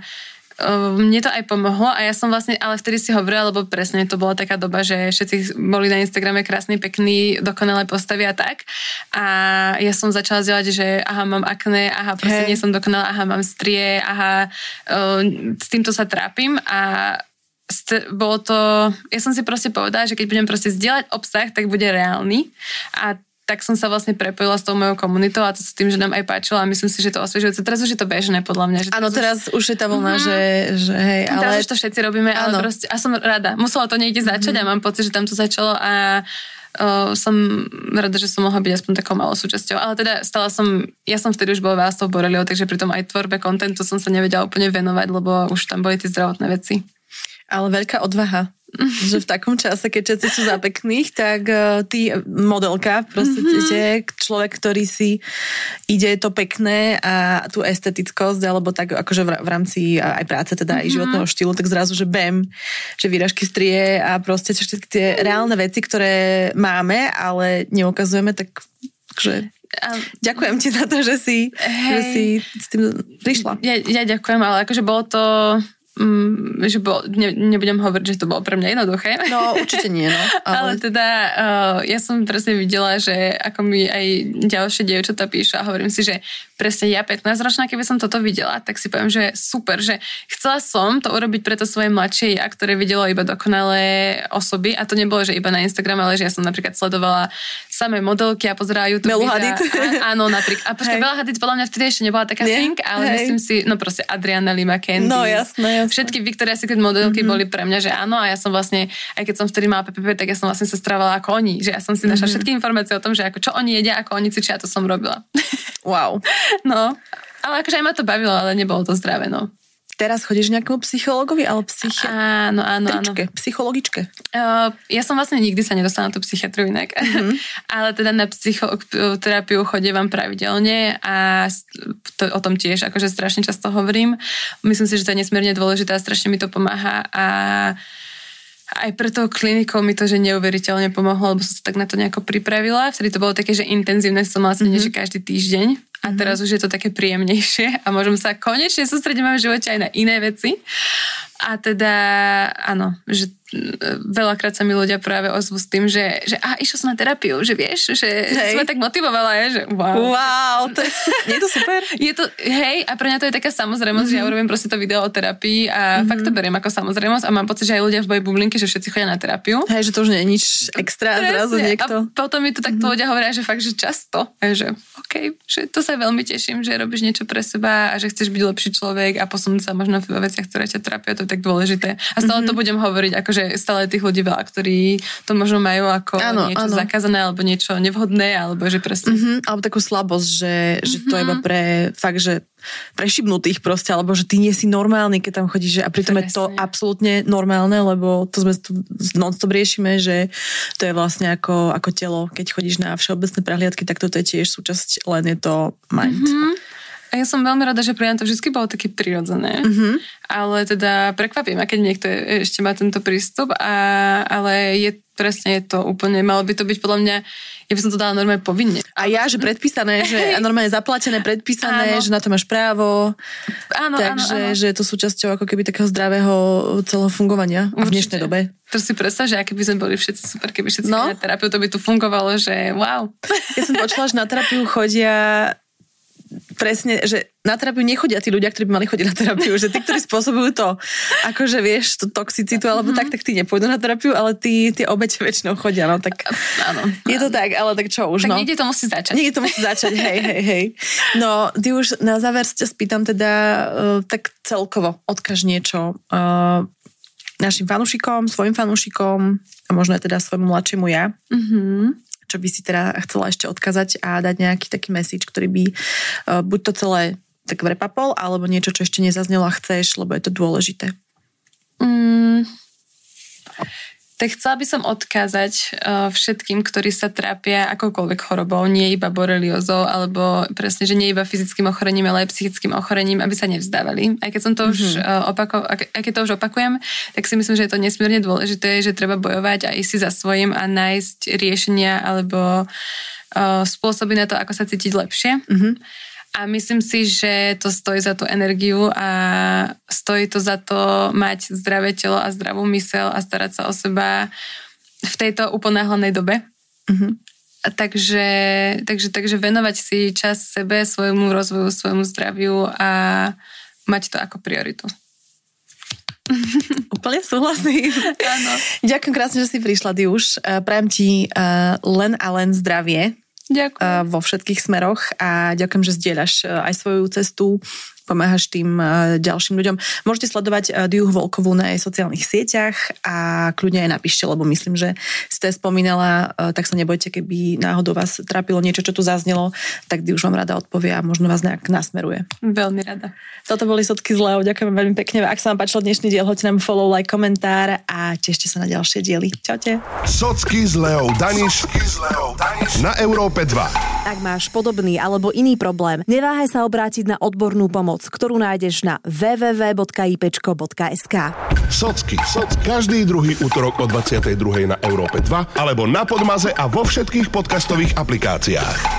mne to aj pomohlo a ja som vlastne, ale vtedy si hovorila, lebo presne to bola taká doba, že všetci boli na Instagrame krásny, pekný, dokonalé postavy a tak. A ja som začala zdieľať, že aha, mám akné, aha, proste nie som dokonalá, aha, mám strie, aha, s týmto sa trápim a bolo to, ja som si proste povedala, že keď budem proste zdieľať obsah, tak bude reálny a tak som sa vlastne prepojila s tou mojou komunitou a to sa tým, že nám aj páčilo a myslím si, že to osviežujúce. Teraz už je to bežné, podľa mňa. Áno, teraz už je tá vlna, že hej, ale... Teraz už to všetci robíme, ale proste, a som rada. Musela to niekde začať a mám pocit, že tam to začalo a som rada, že som mohla byť aspoň takou malou súčasťou. Ale teda ja som vtedy už bola veľa s tou boreliou, takže pri tom aj tvorbe kontentu som sa nevedela úplne venovať, lebo už tam boli tie zdravotné veci. Ale veľká odvaha. Že v takom čase, keď všetci sú za pekných, tak ty modelka, proste človek, ktorý si ide to pekné a tú estetickosť, alebo tak akože v rámci aj práce, teda aj životného štýlu, tak zrazu, že že výražky strie a proste všetky tie reálne veci, ktoré máme, ale neukazujeme, tak že ďakujem ti za to, že si s tým prišla. Ja ďakujem, ale akože bolo to že nebudem hovoriť, že to bolo pre mňa jednoduché. No, určite nie, no. Ale teda ja som presne videla, že ako mi aj ďalšie dievčatá píšu a hovorím si, že presne ja 15-ročná, keby som toto videla, tak si poviem, že super, že chcela som to urobiť pre to svoje mladšie ja, ktoré videlo iba dokonalé osoby a to nebolo, že iba na Instagram, ale že ja som napríklad sledovala samé modelky a pozerala YouTube Belu Hadid. Áno, napríklad. A počkaj, Bela Hadid podľa mňa vtedy ešte nebola taká thing, ale myslím si, no proste Adriana Lima Candice. No jasné. Všetky Victoria's Secret modelky boli pre mňa, že áno a ja som vlastne, aj keď som vtedy mala PPP, tak ja som vlastne sa strávala ako oni, že ja som si našla všetky informácie o tom, že ako čo oni jedia, ako oni cvičia, to som robila. Wow. No, ale akože aj ma to bavilo, ale nebolo to zdravé, no. Teraz chodíš nejakému psychologovi, ale Áno. Psychologičke. Ja som vlastne nikdy sa nedostala na tú psychiatriu inak, ale teda na psychoterapiu chodievam pravidelne a o tom tiež akože strašne často hovorím. Myslím si, že to je nesmierne dôležité a strašne mi to pomáha a aj pre toho klinikou mi to, že neuveriteľne pomohlo, lebo som sa tak na to nejako pripravila. Vtedy to bolo také, že intenzívne som mala že každý týždeň a teraz už je to také príjemnejšie a môžem sa konečne sústrediť v živote aj na iné veci. A teda, áno, že veľakrát sa mi ľudia práve ozvú s tým, že išla som na terapiu, že vieš, že som tak motivovala, že wow, to je to super. Je to, hej, a pre mňa to je taká samozrejmosť, že ja urobím proste to video o terapii a fakt to beriem ako samozrejmosť a mám pocit, že aj ľudia v mojej bublinke, že všetci chodia na terapiu. Hej, že to už nie je nič extra, zrazu niekto. A potom mi to takto ľudia hovoria, že fakt, že často, že okej, že to sa veľmi teším, že robíš niečo pre seba a že chceš byť lepší človek a posunúť sa možno v veciach, ktoré ťa trápia, to je tak dôležité. A stále to budem hovoriť, akože stále tých ľudí veľa, ktorí to možno majú ako niečo zakázané alebo niečo nevhodné, alebo že presne. Alebo takú slabosť, že to je iba pre fakt, že prešibnutých proste, alebo že ty nie si normálny, keď tam chodíš, a pritom je to absolútne normálne, lebo to sme tu non-stop riešime, že to je vlastne ako telo, keď chodíš na všeobecné prehliadky, tak toto je tiež súčasť, len je to mind. A ja som veľmi rada, že pre mňa to vždy bolo také prirodzené, ale teda prekvapím, keď niekto ešte má tento prístup, ale je to úplne, malo by to byť podľa mňa, ja by som to dala normálne povinne. A ja, že predpísané, že normálne zaplatené, predpísané, že na to máš právo. Takže že je to súčasťou ako keby takého zdravého celého fungovania v dnešnej dobe. To si predstav, že keby sme boli všetci super, keby všetci na terapiu, to by tu fungovalo, že wow. Ja som počula, že na terapiu chodia presne, že na terapiu nechodia tí ľudia, ktorí by mali chodiť na terapiu, že tí, ktorí spôsobujú to, akože vieš, tú toxicitu, alebo tak tí nepôjdu na terapiu, ale tie obete väčšinou chodia, no tak áno. Je to tak, ale tak čo už, tak niekde to musí začať. Hej. No, ty už na záver ťa spýtam teda tak celkovo, odkaž niečo našim fanúšikom, svojim fanúšikom a možno aj teda svojmu mladšiemu ja. Čo by si teda chcela ešte odkazať a dať nejaký taký message, ktorý by buď to celé tak vrepapol, alebo niečo, čo ešte nezaznelo a chceš, lebo je to dôležité. Tak chcela by som odkázať všetkým, ktorí sa trápia akokoľvek chorobou, nie iba boreliózou, alebo presne, že nie iba fyzickým ochorením, ale aj psychickým ochorením, aby sa nevzdávali. Aj keď som to už opakujem, tak si myslím, že je to nesmierne dôležité, že treba bojovať a ísť si za svojím a nájsť riešenia alebo spôsoby na to, ako sa cítiť lepšie. A myslím si, že to stojí za tú energiu a stojí to za to mať zdravé telo a zdravú myseľ a starať sa o seba v tejto uponáhlanej dobe. Takže venovať si čas sebe, svojmu rozvoju, svojmu zdraviu a mať to ako prioritu. Úplne súhlasím. Áno. Ďakujem krásne, že si prišla, Diuš. Prajem ti len a len zdravie. Ďakujem. Vo všetkých smeroch a ďakujem, že zdieľaš aj svoju cestu, pomáhaš tým ďalším ľuďom. Môžete sledovať Diu Volkovú na jej sociálnych sieťach a kľudne aj napíšte, lebo myslím, že si to spomínala, tak sa nebojte, keby náhodou vás trápilo niečo, čo tu zaznelo, tak Diu už vám rada odpovie a možno vás nejak nasmeruje. Veľmi rada. Toto boli Socky z Leo, ďakujem veľmi pekne. Ak sa vám páčil dnešný diel, hoďte nám follow, like, komentár a tešte sa na ďalšie diely. Čaute. Socky z Leo Daniš na Európe 2. Ak máš podobný alebo iný problém, neváhaj sa obrátiť na odbornú pomoc, ktorú nájdeš na www.ipečko.sk. Socky. Každý druhý utorok o 22:00 na Európe 2 alebo na Podmaze a vo všetkých podcastových aplikáciách.